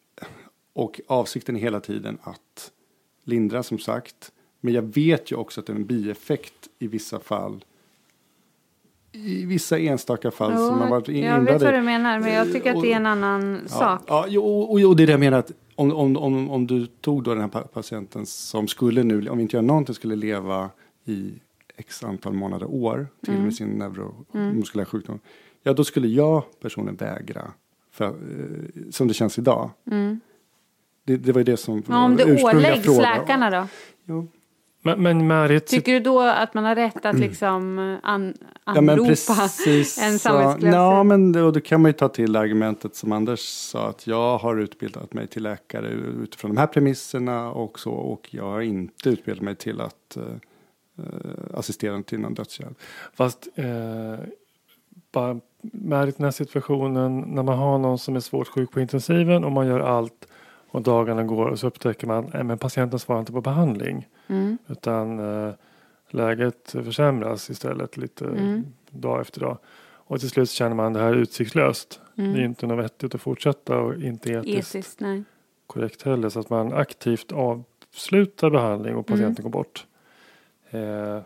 och avsikten är hela tiden att lindra, som sagt. Men jag vet ju också att det är en bieffekt i vissa fall. I vissa enstaka fall jo, som har varit inblandade. Jag vet vad du menar, men jag tycker att det är en annan ja, sak. Ja, jo, och, och det är det jag menar att om, om, om, om du tog då den här patienten som skulle nu, om vi inte gör någonting, skulle leva i x antal månader, år till mm. med sin neuromuskulära mm. sjukdom. Ja, då skulle jag personligen vägra. För, eh, som det känns idag. Mm. Det, det var ju det som ja, om det åläggs fråga. Läkarna då? Jo. Men, men Marit... Tycker du då att man har rätt att liksom an, anropa ja, precis, en samhällsklausul? Ja, men då, då kan man ju ta till argumentet som Anders sa, att jag har utbildat mig till läkare utifrån de här premisserna och så, och jag har inte utbildat mig till att uh, assistera till någon dödshjälp. Fast uh, bara med den här situationen när man har någon som är svårt sjuk på intensiven och man gör allt och dagarna går och så upptäcker man att äh, patienten svarar inte på behandling. Mm. Utan äh, läget försämras istället lite mm. dag efter dag. Och till slut känner man det här utsiktslöst. Mm. Det är inte något vettigt att fortsätta och inte etiskt, etiskt nej. korrekt heller. Så att man aktivt avslutar behandling och patienten mm. går bort. Eh.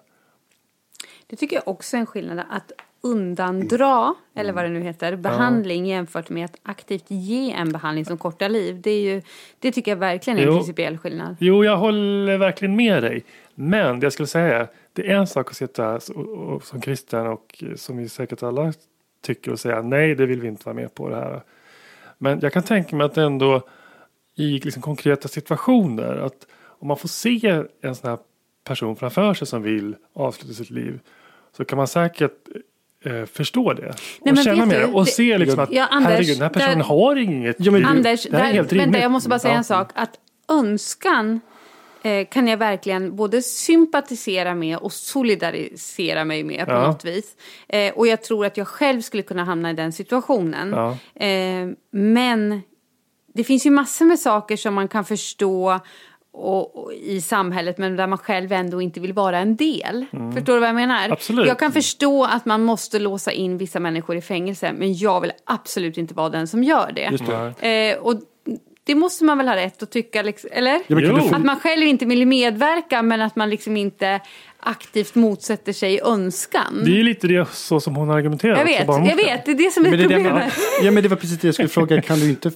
Det tycker jag också är en skillnad. Att undandra, mm. eller vad det nu heter, behandling ja. jämfört med att aktivt ge en behandling som kortar liv. Det, är ju, det tycker jag verkligen är en jo. principiell skillnad. Jo, jag håller verkligen med dig. Men det jag skulle säga, det är en sak att sitta och, och, som kristen och som vi säkert alla tycker och säga nej, det vill vi inte vara med på det här. Men jag kan tänka mig att ändå i liksom konkreta situationer att om man får se en sån här person framför sig som vill avsluta sitt liv så kan man säkert eh, förstå det. Nej, och känna mer och det, se liksom att ja, Anders, herregud, den här personen där, har inget ja, men, Anders, det här är helt rimligt. Vänta, jag måste bara säga ja. en sak. Att önskan eh, kan jag verkligen både sympatisera med och solidarisera mig med på ja. något vis. Eh, och jag tror att jag själv skulle kunna hamna i den situationen. Ja. Eh, men det finns ju massor med saker som man kan förstå Och, och i samhället men där man själv ändå inte vill vara en del. Mm. Förstår du vad jag menar? Absolut. Jag kan förstå att man måste låsa in vissa människor i fängelse men jag vill absolut inte vara den som gör det. Just det. Eh, och det måste man väl ha rätt att tycka liksom, eller? Ja, att man själv inte vill medverka men att man liksom inte aktivt motsätter sig önskan. Det är lite det så som hon argumenterar. Jag vet, jag vet. Det är det som är men det problemet. Det, ja men det var precis det jag skulle fråga. Kan du inte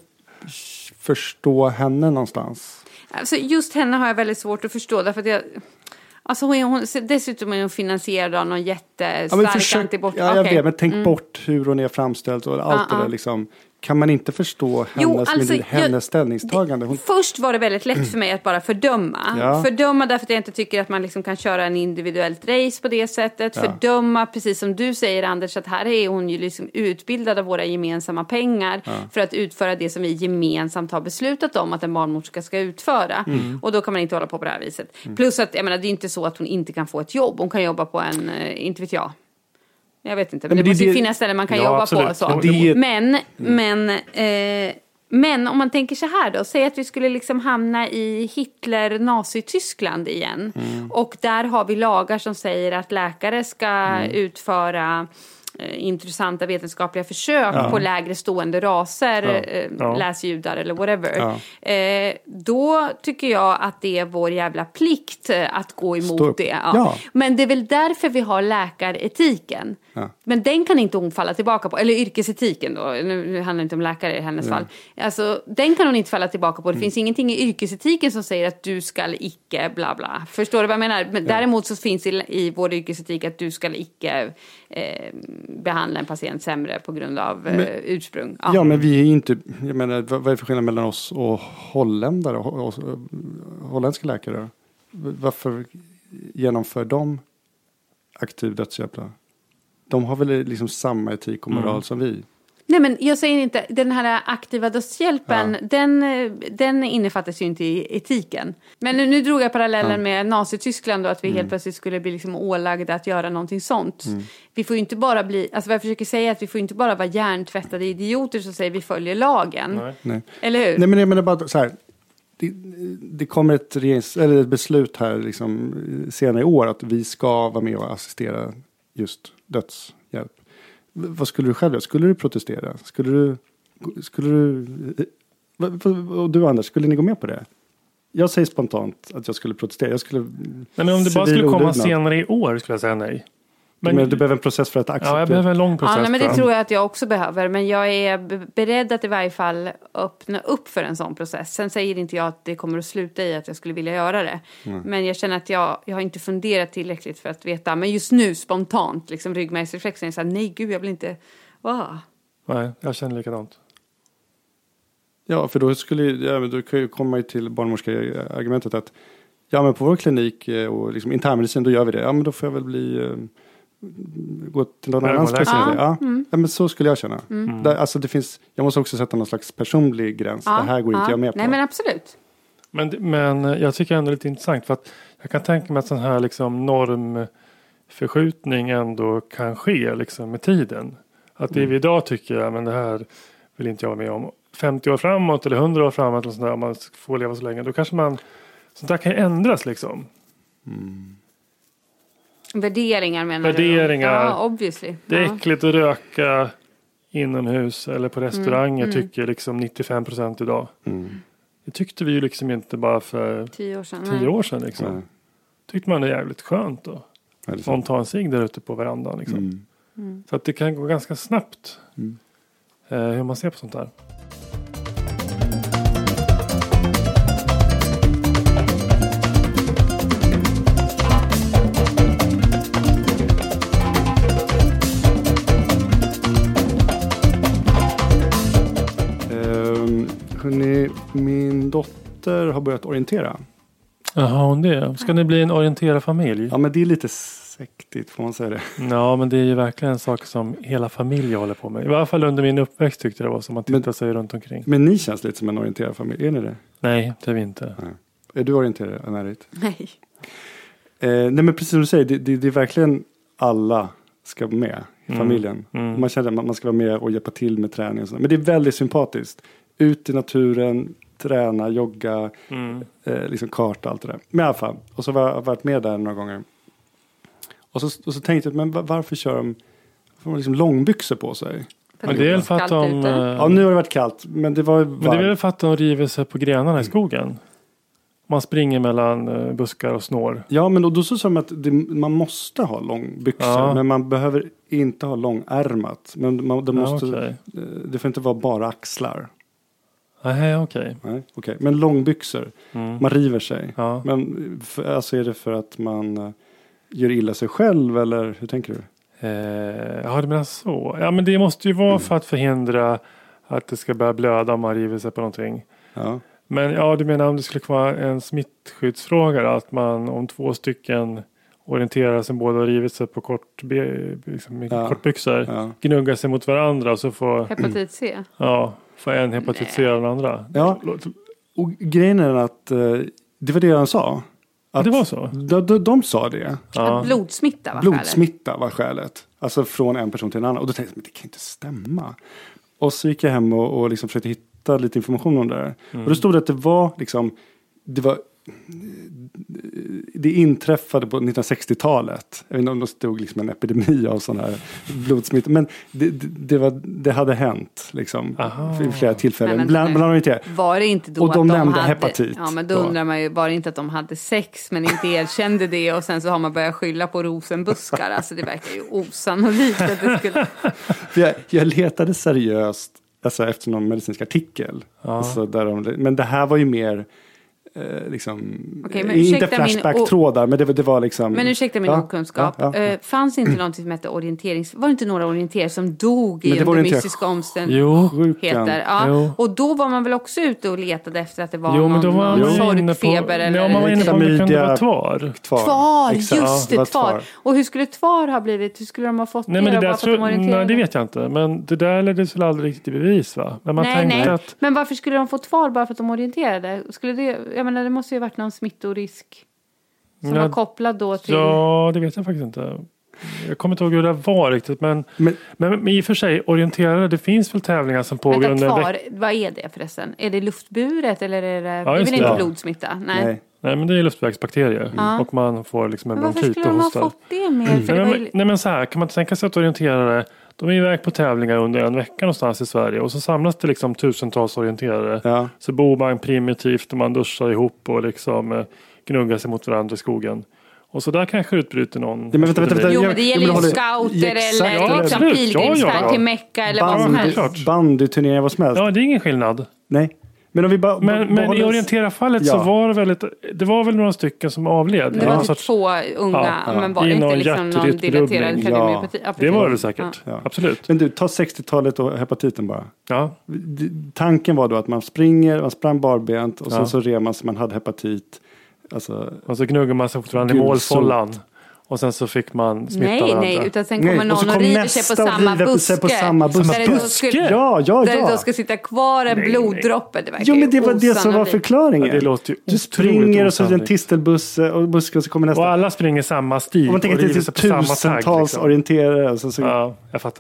förstå henne någonstans? Alltså just henne har jag väldigt svårt att förstå därför att jag alltså hon, hon dessutom är hon finansierad av någon jättestark ja, antibort. Ja, jag okay. vet, men tänk mm. bort hur hon är framställd och allt uh-uh. det där liksom. Kan man inte förstå hennes, jo, alltså, hennes jag, ställningstagande? Hon... Först var det väldigt lätt för mig att bara fördöma. Ja. Fördöma därför att jag inte tycker att man liksom kan köra en individuellt race på det sättet. Ja. Fördöma, precis som du säger Anders, att här är hon ju liksom utbildad av våra gemensamma pengar ja. för att utföra det som vi gemensamt har beslutat om att en barnmorska ska utföra. Mm. Och då kan man inte hålla på på det här viset. Mm. Plus att, jag menar, det är inte så att hon inte kan få ett jobb. Hon kan jobba på en, inte vet jag. Jag vet inte, men, men det, det måste ju finnas ställen man kan ja, jobba absolut. på. Så. Det... Men, mm. men, eh, men om man tänker så här då. Säg att vi skulle liksom hamna i Hitler-Nazi-Tyskland igen. Mm. Och där har vi lagar som säger att läkare ska mm. utföra intressanta vetenskapliga försök ja. på lägre stående raser, ja. Eh, ja. läsjudar eller whatever. Ja. Eh, då tycker jag att det är vår jävla plikt att gå emot Stå. det. Ja. Ja. Men det är väl därför vi har läkaretiken. Ja. Men den kan inte hon falla tillbaka på. Eller yrkesetiken då. Nu handlar det inte om läkare i hennes ja. fall. Alltså, den kan hon inte falla tillbaka på. Det mm. finns ingenting i yrkesetiken som säger att du ska icke bla bla. Förstår du vad jag menar? Men ja. däremot så finns i, i vår yrkesetik att du ska icke eh, behandla en patient sämre på grund av men, eh, ursprung. Ja. ja, men vi är inte, jag menar, vad är för skillnad mellan oss och holländare och, och, och holländska läkare? Varför genomför de aktiv dödshjälp då? De har väl liksom samma etik och moral mm. som vi? Nej, men jag säger inte, den här aktiva dödshjälpen, ja. den, den innefattas ju inte i etiken. Men nu, nu drog jag parallellen ja. med Nazityskland då, att vi mm. helt plötsligt skulle bli liksom ålagda att göra någonting sånt. Mm. Vi får ju inte bara bli, alltså vad jag försöker säga är att vi får inte bara vara hjärntvättade idioter som säger vi följer lagen. Nej. Nej. Eller hur? Nej, men jag menar bara så här, det, det kommer ett, regerings, eller ett beslut här liksom, senare i år att vi ska vara med och assistera just dödshjälp. Vad skulle du själv göra? Skulle du protestera? Skulle du... Skulle du och du Anders, skulle ni gå med på det? Jag säger spontant att jag skulle protestera. Jag skulle... Nej, men om det bara skulle komma odugna. senare i år skulle jag säga nej. Men, men du behöver en process för att acceptera. Ja, jag behöver en lång process. Ja, nej, men det tror jag att jag också behöver. Men jag är beredd att i varje fall öppna upp för en sån process. Sen säger inte jag att det kommer att sluta i att jag skulle vilja göra det. Mm. Men jag känner att jag, jag har inte funderat tillräckligt för att veta. Men just nu spontant, liksom ryggmärgsreflexen är så här, nej gud, jag vill inte... Wow. Nej, jag känner likadant. Ja, för då skulle ja, men då kan ju komma till barnmorska-argumentet att ja, men på vår klinik och liksom internmedicin, då gör vi det. Ja, men då får jag väl bli... gå till någon annan specialitet. Ja. Mm. Ja, men så skulle jag känna. Mm. Där, alltså det finns, jag måste också sätta någon slags personlig gräns. Ja. Det här går ja. inte jag med på. Nej, men absolut. Men, men jag tycker ändå det är lite intressant för att jag kan tänka mig att sån här liksom normförskjutning ändå kan ske liksom med tiden. Att det vi idag tycker, ja, men det här vill inte jag vara med om. femtio år framåt eller hundra år framåt, eller sånt där, om man får leva så länge, då kanske man, sånt där kan ju ändras liksom. Mm. Värderingar menar Värderingar. du? Ja, obviously. Det är ja. äckligt att röka inomhus eller på restauranger, Mm, mm. tycker liksom nittiofem procent idag. Mm. Det tyckte vi ju liksom inte bara för Tio år sedan. tio nej. år sedan liksom. Nej. Tyckte man det är jävligt skönt då. Ja, det är Någon tar en cigg där ute på verandan liksom. Mm. Mm. Så att det kan gå ganska snabbt. Mm. Eh, hur man ser på sånt där. Um, hörrni, min dotter har börjat orientera. Jaha, hon det. Ska ni bli en orienterarfamilj? Ja, men det är lite sektigt, får man säga det. Ja, men det är ju verkligen en sak som hela familjen håller på med. I alla fall under min uppväxt tyckte jag det var som att titta Men- sig runt omkring. Men ni känns lite som en orienterarfamilj, är ni det? Nej, det är vi inte. Nej. Är du orienterad, Anna-Rit? Nej. Eh, nej, men precis som du säger, det, det, det är verkligen alla ska vara med i Mm. familjen. Mm. Man känner att man ska vara med och hjälpa till med träning och sånt. Men det är väldigt sympatiskt. Ut i naturen, träna, jogga, Mm. eh, liksom karta, allt det där. Men i alla fall, och så har jag varit med där några gånger. Och så, och så tänkte jag, men va- varför kör de, varför har de liksom långbyxor på sig? Men det är väl för att Kallt de... ute. eh, Ja, nu har det varit kallt, men det var Men det är väl för att de river sig på grenarna i skogen. Man springer mellan eh, buskar och snår. Ja, men då, då så sa de att det, man måste ha långbyxor, Ja. men man behöver inte ha långärmat. Men man, de Ja, måste, okej. eh, det får inte vara bara axlar. Nej, okej. Nej, okej. Men långbyxor, Mm. man river sig. Ja. Men för, alltså är det för att man eh, gör illa sig själv, eller hur tänker du? Eh, ja, du menar så. Ja, men det måste ju vara Mm. för att förhindra att det ska börja blöda om man river sig på någonting. Ja, Men ja, du menar om det skulle vara en smittskyddsfråga då, att man om två stycken orienterar sig båda och rivit sig på kort, be, liksom, Ja. kortbyxor, ja. gnuggar sig mot varandra och så får, Hepatit C. ja, får en hepatit C av den andra. ja. Och grejen är att eh, det var det han sa. Ja, det var så. De, de, de sa det. Ja. Blodsmitta var skälet. Blodsmitta var skälet. Alltså från en person till en annan. Och då tänkte jag, men det kan inte stämma. Och så gick jag hem och, och liksom försökte hitta lite information om det där. Mm. Och då stod det att det var liksom, det var, det inträffade på nittonhundrasextiotalet. Jag vet inte om det stod liksom en epidemi av sån här blodsmitta. Men det, det, det, var, det hade hänt liksom Aha. vid flera tillfällen. Men vänta Bland, nu. bland orienterare. Var det inte då Och de att de nämnde hade... hepatit Ja, men då, då. undrar man ju, var det inte att de hade sex men inte erkände det och sen så har man börjat skylla på rosenbuskar. Alltså det verkar ju osannolikt att det skulle... För jag, jag letade seriöst alltså, efter någon medicinsk artikel. Ja. Alltså, där de, men det här var ju mer eh, liksom, Okej, men eh, inte ursäkta min flashback-trådar, men det, var- det var liksom... Men ursäkta min Ja, okunskap. ja, ja. Eh, fanns inte någonting som hette orienterings... Var det inte några orienterare som dog i Men det var under orienter- mystiska omständigheter? Jo, Sjukan. Ja. Jo. Och då var man väl också ute och letade efter att det var jo, men då någon, var någon man ju inne på, sorgfeber eller... ja, man var inne på om det kunde Klamydia. vara tvar. Tvar, Tvar, Exakt. just Ja, det, var tvar. Och hur skulle tvar ha blivit? Hur skulle de ha fått Nej, men det, det då, där bara för att de tror, orienterade? nej, det vet jag inte. Men det där leddes väl aldrig riktigt i bevis, va? Men man Nej, tänkte nej. att... Men varför skulle de få tvar bara för att de orienterade? Skulle det, jag menar, det måste ju ha varit någon smittorisk som Ja, var kopplad då till... Ja, det vet jag faktiskt inte. Jag kommer inte ihåg hur det var riktigt. Men, Men- men, men i och för sig, orienterare, det finns väl tävlingar som pågår Vänta, under en kvar, vecka. vad är det förresten? Är det luftburet eller är det... det är just väl det. inte Ja. blodsmitta? Nej. Nej. Nej, men det är luftvägsbakterier. Ja. Och man får liksom en Men varför bronkit skulle och de ha hostar. fått det med? För det Nej, var men, ju... nej men så här, kan man tänka sig att orienterare, de är iväg på tävlingar under en vecka någonstans i Sverige och så samlas det liksom tusentals orienterare. Ja. Så bor man primitivt och man duschar ihop och liksom eh, gnuggar sig mot varandra i skogen. Och så där kanske utbryter någon. Ja, men vänta, vänta, vänta. Jo, Jag- men det jag gäller ju håller- scouter Exakt, eller ja, liksom absolut. pilgrimsfärd Ja, ja. till Mecka eller vad som Bandy, helst. klart. bandyturneringar, vad som helst. Ja, det är ingen skillnad. Nej. Men om vi bara... Men, men i behåller- orienterarfallet så Ja. var det väldigt, det var väl några stycken som avled. Det Ja, var någon typ sorts- två unga, Ja, ja. men var det I inte någon liksom någon hjärtrytmrubbning. dilaterad Ja. kardiomeopati? Ja, Det precis. var det säkert. Ja. Absolut. Men du, ta sextiotalet och hepatiten bara. Ja. D- Tanken var då att man springer, man sprang barbent och Ja. sen så rev man så man hade hepatit. Alltså, Och så gnuggar man sig mot varandra i Gulsot. målfållan. Och sen så fick man smitta Nej, varandra. nej, utan sen Nej, kommer och någon så och, kom river nästa sig på och samma river buske. sig på samma buske. Där det då skulle, ja, ja, där det då ja. ska sitta kvar en Nej, bloddroppe. Det verkar Jo, men det var ju det som var osannolikt. förklaringen. Ja, det låter ju du otroligt springer och så är det en osannolikt. tistelbusse och buske och så kommer nästa. Och alla springer samma stig. Om man tänker och att det river är sig på samma tagg, tusentals liksom. orienterare. Och så, så, Ja, jag fattar.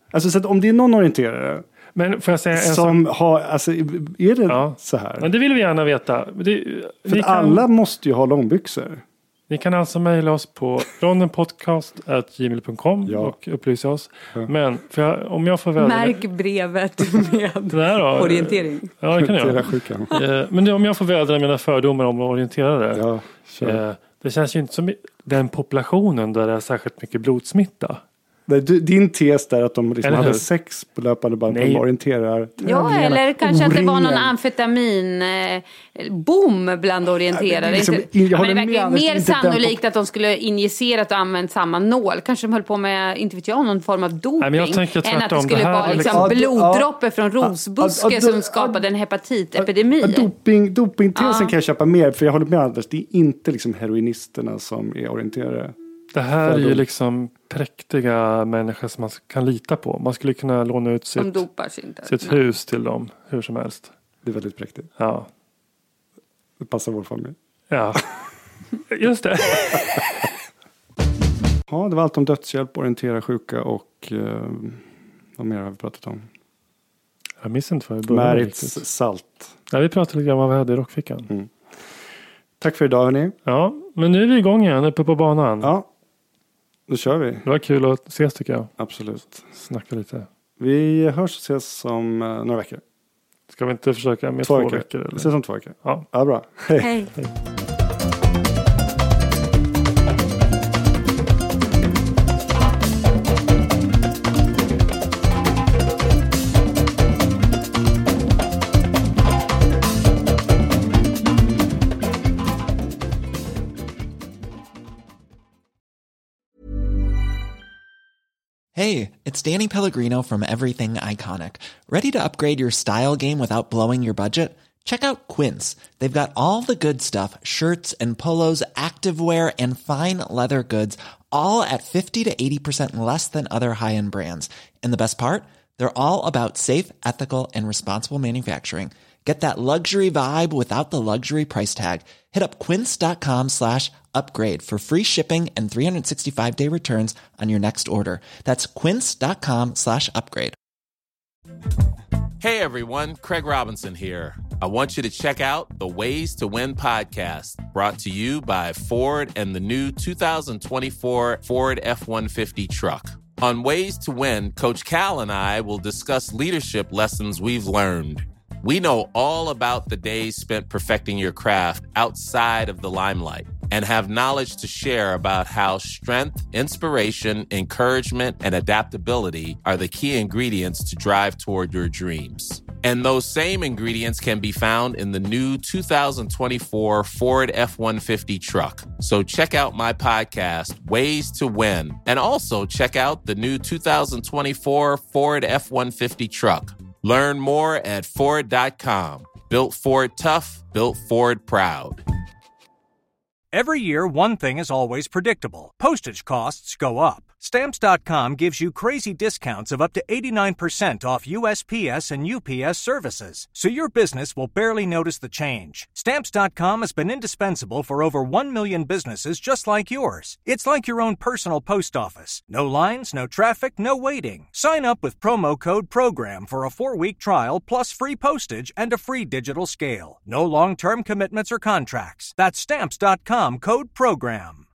Alltså så att om det är någon orienterare Men får jag säga en som har, alltså är det Ja. så här? Men det vill vi gärna veta. Det, För att alla måste ju ha långbyxor. Ni kan alltså mejla oss på ronnenpodcast at gmail dot com Ja. och upplysa oss. Men för jag, om jag får välja... Märk brevet med där då, orientering. Ja, det kan jag. Orientera sjukan. Eh, Men det, om jag får vädra mina fördomar om orienterare. Ja, kör. eh, det känns ju inte som den populationen där det är särskilt mycket blodsmitta. Nej, du, din tes där att de liksom Eller hur? hade sex på löpande band. Nej. De orienterar. Ja, eller kanske att det var någon O-ringen. amfetamin eh, boom bland orienterare. liksom, Inte, jag ja, håller men det verkar med, ju mer inte den sannolikt att de skulle injicerat och använt samma nål. Kanske de höll på med, inte vet jag, någon form av doping. Nej, men jag tänker än att det tvärtom. skulle Det här vara är liksom liksom- bloddroppar från rosbuske Ja, ja, som ja, skapade en hepatitepidemi. Ja, doping, dopingtesen Ja. kan jag köpa mer. För jag håller med Anders. Det är inte liksom heroinisterna som är orienterare. Det här är ju Fördom. liksom präktiga människor som man kan lita på. Man skulle kunna låna ut Som sitt, dopar sig inte. sitt hus till dem hur som helst. Det är väldigt präktigt. Ja, Det passar vår familj. ja. Just det. Ja, det var allt om dödshjälp, orientera sjuka och eh, vad mer har vi pratat om? Jag minns inte vad vi började med Märits riktigt. salt. Nej, vi pratade lite grann om vad vi hade i rockfickan. Mm. Tack för idag hörni. Ja, men nu är vi igång igen uppe på banan. Ja, då kör vi. Det var kul att ses tycker jag. Absolut. Snacka lite. Vi hörs och ses om eh, några veckor. Ska vi inte försöka med Två två, veckor. veckor? Vi Eller? ses om två veckor. Ja. Ja, bra. Hej. Hej. Hey, it's Danny Pellegrino from Everything Iconic. Ready to upgrade your style game without blowing your budget? Check out Quince. They've got all the good stuff, shirts and polos, activewear, and fine leather goods, all at fifty to eighty percent less than other high-end brands. And the best part? They're all about safe, ethical, and responsible manufacturing. Get that luxury vibe without the luxury price tag. Hit up quince.com slash upgrade for free shipping and three sixty-five day returns on your next order. That's quince.com slash upgrade. Hey everyone, Craig Robinson here. I want you to check out the Ways to Win podcast, brought to you by Ford and the new two thousand twenty-four Ford F one fifty truck. On Ways to Win, Coach Cal and I will discuss leadership lessons we've learned. We know all about the days spent perfecting your craft outside of the limelight and have knowledge to share about how strength, inspiration, encouragement, and adaptability are the key ingredients to drive toward your dreams. And those same ingredients can be found in the new two thousand twenty-four Ford F one fifty truck. So check out my podcast, Ways to Win, and also check out the new two thousand twenty-four Ford F one fifty truck. Learn more at Ford dot com. Built Ford tough, built Ford proud. Every year, one thing is always predictable. Postage costs go up. Stamps dot com gives you crazy discounts of up to eighty-nine percent off U S P S and U P S services, so your business will barely notice the change. Stamps dot com has been indispensable for over one million businesses just like yours. It's like your own personal post office. No lines, no traffic, no waiting. Sign up with promo code PROGRAM for a four-week trial plus free postage and a free digital scale. No long-term commitments or contracts. That's Stamps dot com, code PROGRAM.